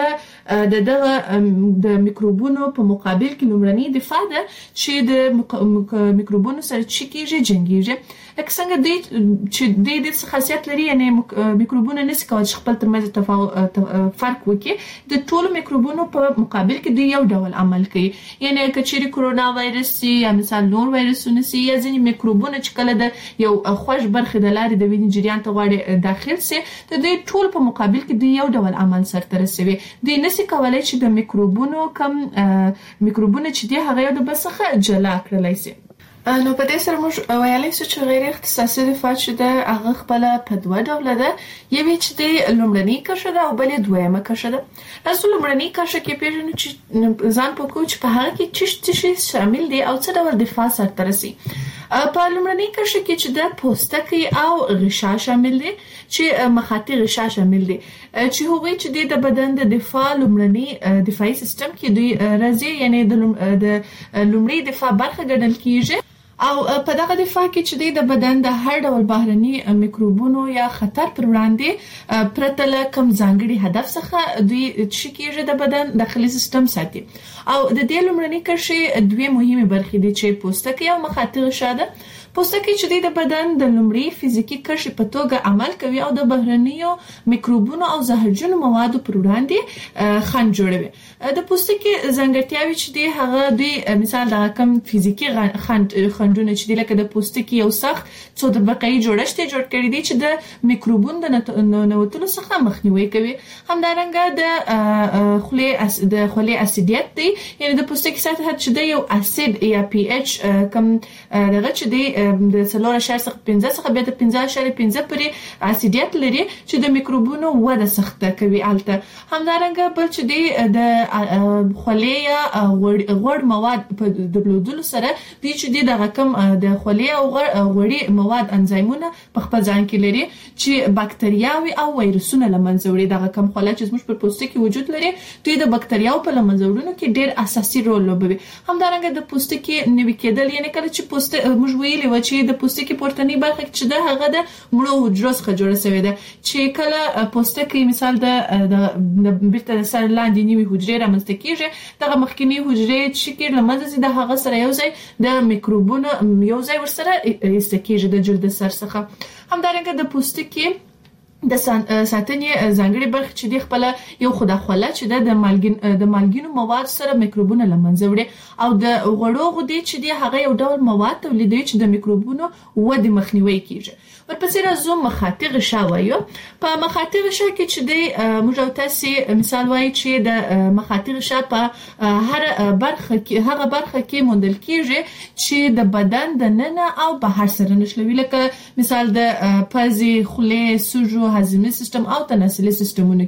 هغه د میکروبونو په مقابل کې لومړنی دفاع ده چې د میکروبونو سره چې کېږي جنگيږي. لکه څنګه دی چې د خاصیت لري یعنی میکروبونه نشي کولای خپل ترمنځ فرق وکړي. د ټولو میکروبونو په مقابل کې دی یو ډول عمل کوي. یعنی کچېری کرونا وایرس یا مثال نور وایرسونه سي یا ځینې میکروبونه چې کله د یو خوش برخه د لارې د وینې جریان ته غواړي داخل سي د دې ټول په مقابل کې دی یو ډول عمل سرته رسوي. د نشي کولای چې د میکروبونو کم میکروبونه چې دی هغه یو د بسخه جلا کړلای سي. نو په دې سره موږ ویلای شو چې غیر اختصاصي دفاع چې ده هغه خپل په دوه ډول ده. یوه چې دی لومړنی کرښه ده او بلې دویمه کرښه ده. تاسو لومړنی کرښه کې پیژنئ چې ځان په کوچ په هغه کې چې شامل دي او څه ډول دفاع سره رسي. په لومړنی کرښه کې چې د پوستکي او غشا شامل دي چې مخاطي غشا شامل دي چې هغوی چې د بدن د دفاع لومړنی دفاعي سیستم کې دوی راځي یعنی د لومړني دفاع برخه ګڼل کیږي او په دغه دفاع کې چې د بدن د هر ډول بهرني میکروبونو یا خطر پر وړاندې پرته له کوم ځانګړي هدف څخه دوی چې کېږي د بدن داخلي سیستم ساتي. او د دې لومړني کرښې دوه مهمه برخې دي چې پوستکي او مخاطي غشا ده. پوستکي چې د بدن د لومړي فزیکی کرښې په توګه عمل کوي او د بهرنیو میکروبونو او زهرجنو موادو پر وړاندې خنډ جوړوي. د پوستکي ځانګړتیاوې چې دی هغه دوی مثال د کوم فزیکی خنډونه چې دی لکه د پوستکي یو سخت څو طبقه‌ای جوړښت جوړ کړی دی چې د میکروبونو د نوتلو څخه مخنیوي کوي. همدارنګه د خولې اسیدیت دی یعنی د پوستکي سطح چې دی یو اسید یا پی ایچ کم دغه چې دی د 4.5 څخه 15 څخه بیا د 15.5 پورې اسیدیت لري چې د میکروبونو وده سخته کوي. البته همدارنګه بل چې دی د خولې یا غوړ مواد په درلودلو سره دی چې دی د رقم د خولې او غوړي مواد انزایمونه په خپل ځان کې لري چې بکتریاوي او وایرسونه لمنځه وړي. د رقم خوله چې زموږ په پوستکي وجود لري دوی د بکتریاوو په لمنځه وړلو کې ډېر اساسي رول لوبوي. همدارنګه د پوستکي نوي کېدل یعنی کله چې موږ ویلي و چې د پوستکي پورتنی برخه چې ده هغه د مړو حجرو څخه جوړه شوې ده چې کله پوستکي مثال د بیرته د سر لاندې نیمه حجرې رامنځته کیږي دغه مخکینی حجرې چې کې لمزه د هغه سره یو ځای د میکروبونو یو ځای ورسره استکیږي د جلد سر څخه. همدارنګه د پوستکي د ساتنې ځانګړي برخه چې د خپل یو خدا خوله چې د مالګینو مواد سره میکروبونه لمنځه وړي او د غوړو غدې چې د هغه یو ډول مواد تولیدوي چې د میکروبونو وده مخنیوي کوي. ورپسې راځو مخاطي غشا وایو. په مخاطي غشا کې چې د موږ تاسو مثال وایي چې د مخاطي غشا په هر برخه کې موندل کیږي چې د بدن د ننه او بهر سره نشلوي لکه مثال د پزې خولې سوجو هضمي سیستم او تناسلي سیستمونو کې.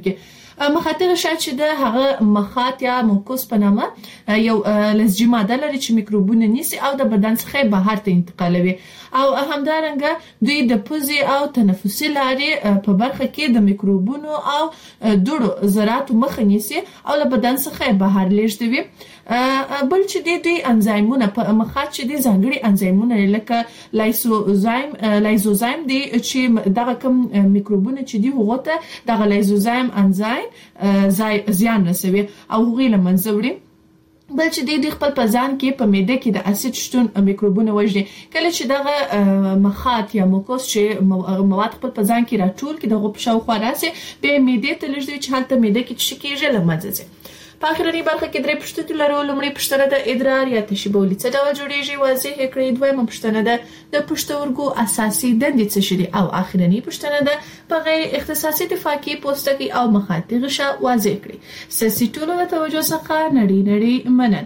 مخاطي غشا چې د هغه مخاط یا موکوس په نامه یو لزجي ماده لري چې میکروبونه نیسي او د بدن څخه بهر ته انتقالوي او همدارنګه دوی د پوزي او تنفسي لارې په برخه کې د میکروبونو او دوړو ذراتو مخه نیسي او له بدن څخه بهر لیږدوي. بل چې دوی انزایمونه په مخاط چې د ځانګړي انزایمونه لکه لایزوزایم دي چې دغه کوم میکروبونه چې دی هغه ته دغه لایزوزایم انزایم زیان رسوي او هغه لمنځه وړي. بل چې د خپل په ځان کې په معده کې د اسید شتون میکروبونه وژني. کله چې دغه مخاط یا موکوس چې مواد خپل په ځان کې راټول کې دغه په شاوخوا راسي به معده ته لږ چې حالت معده کې شکیږي لمنځه. په اخرنی برخه کې درې پوښتنې لرو. لومړی پوښتنه د ادرار یا تشبولي څه ډول جوړیږي واضح کړئ. دویمه پوښتنه ده د پښتورګو اساسي دندې څه شي او اخرنی پوښتنه ده په غیر اختصاصي دفاعي پوستکي او مخاطي غشا واضح کړئ. سیاسي ټولو د توجه څخه نړۍ مننه.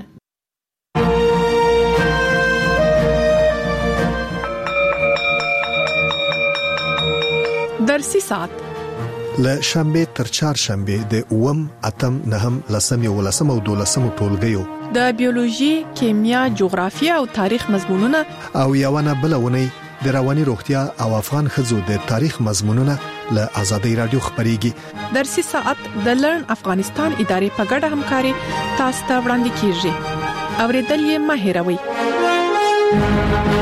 درسي ساعت له شنبه تر چهارشنبه د 8 اتم 9 10 11 او 12 ټولګیو د بیولوژي، کیمیا، جغرافیه او تاریخ مضمونونه او یوونه بلونه د رواني روغتیا او افغان خزو د تاریخ مضمونونه له آزادۍ رادیو خبريږي. درسي ساعت د لرن افغانستان ادارې په ګډه همکاري تاسو ته وړاندې کیږي. اوریدل یې مه هېروئ.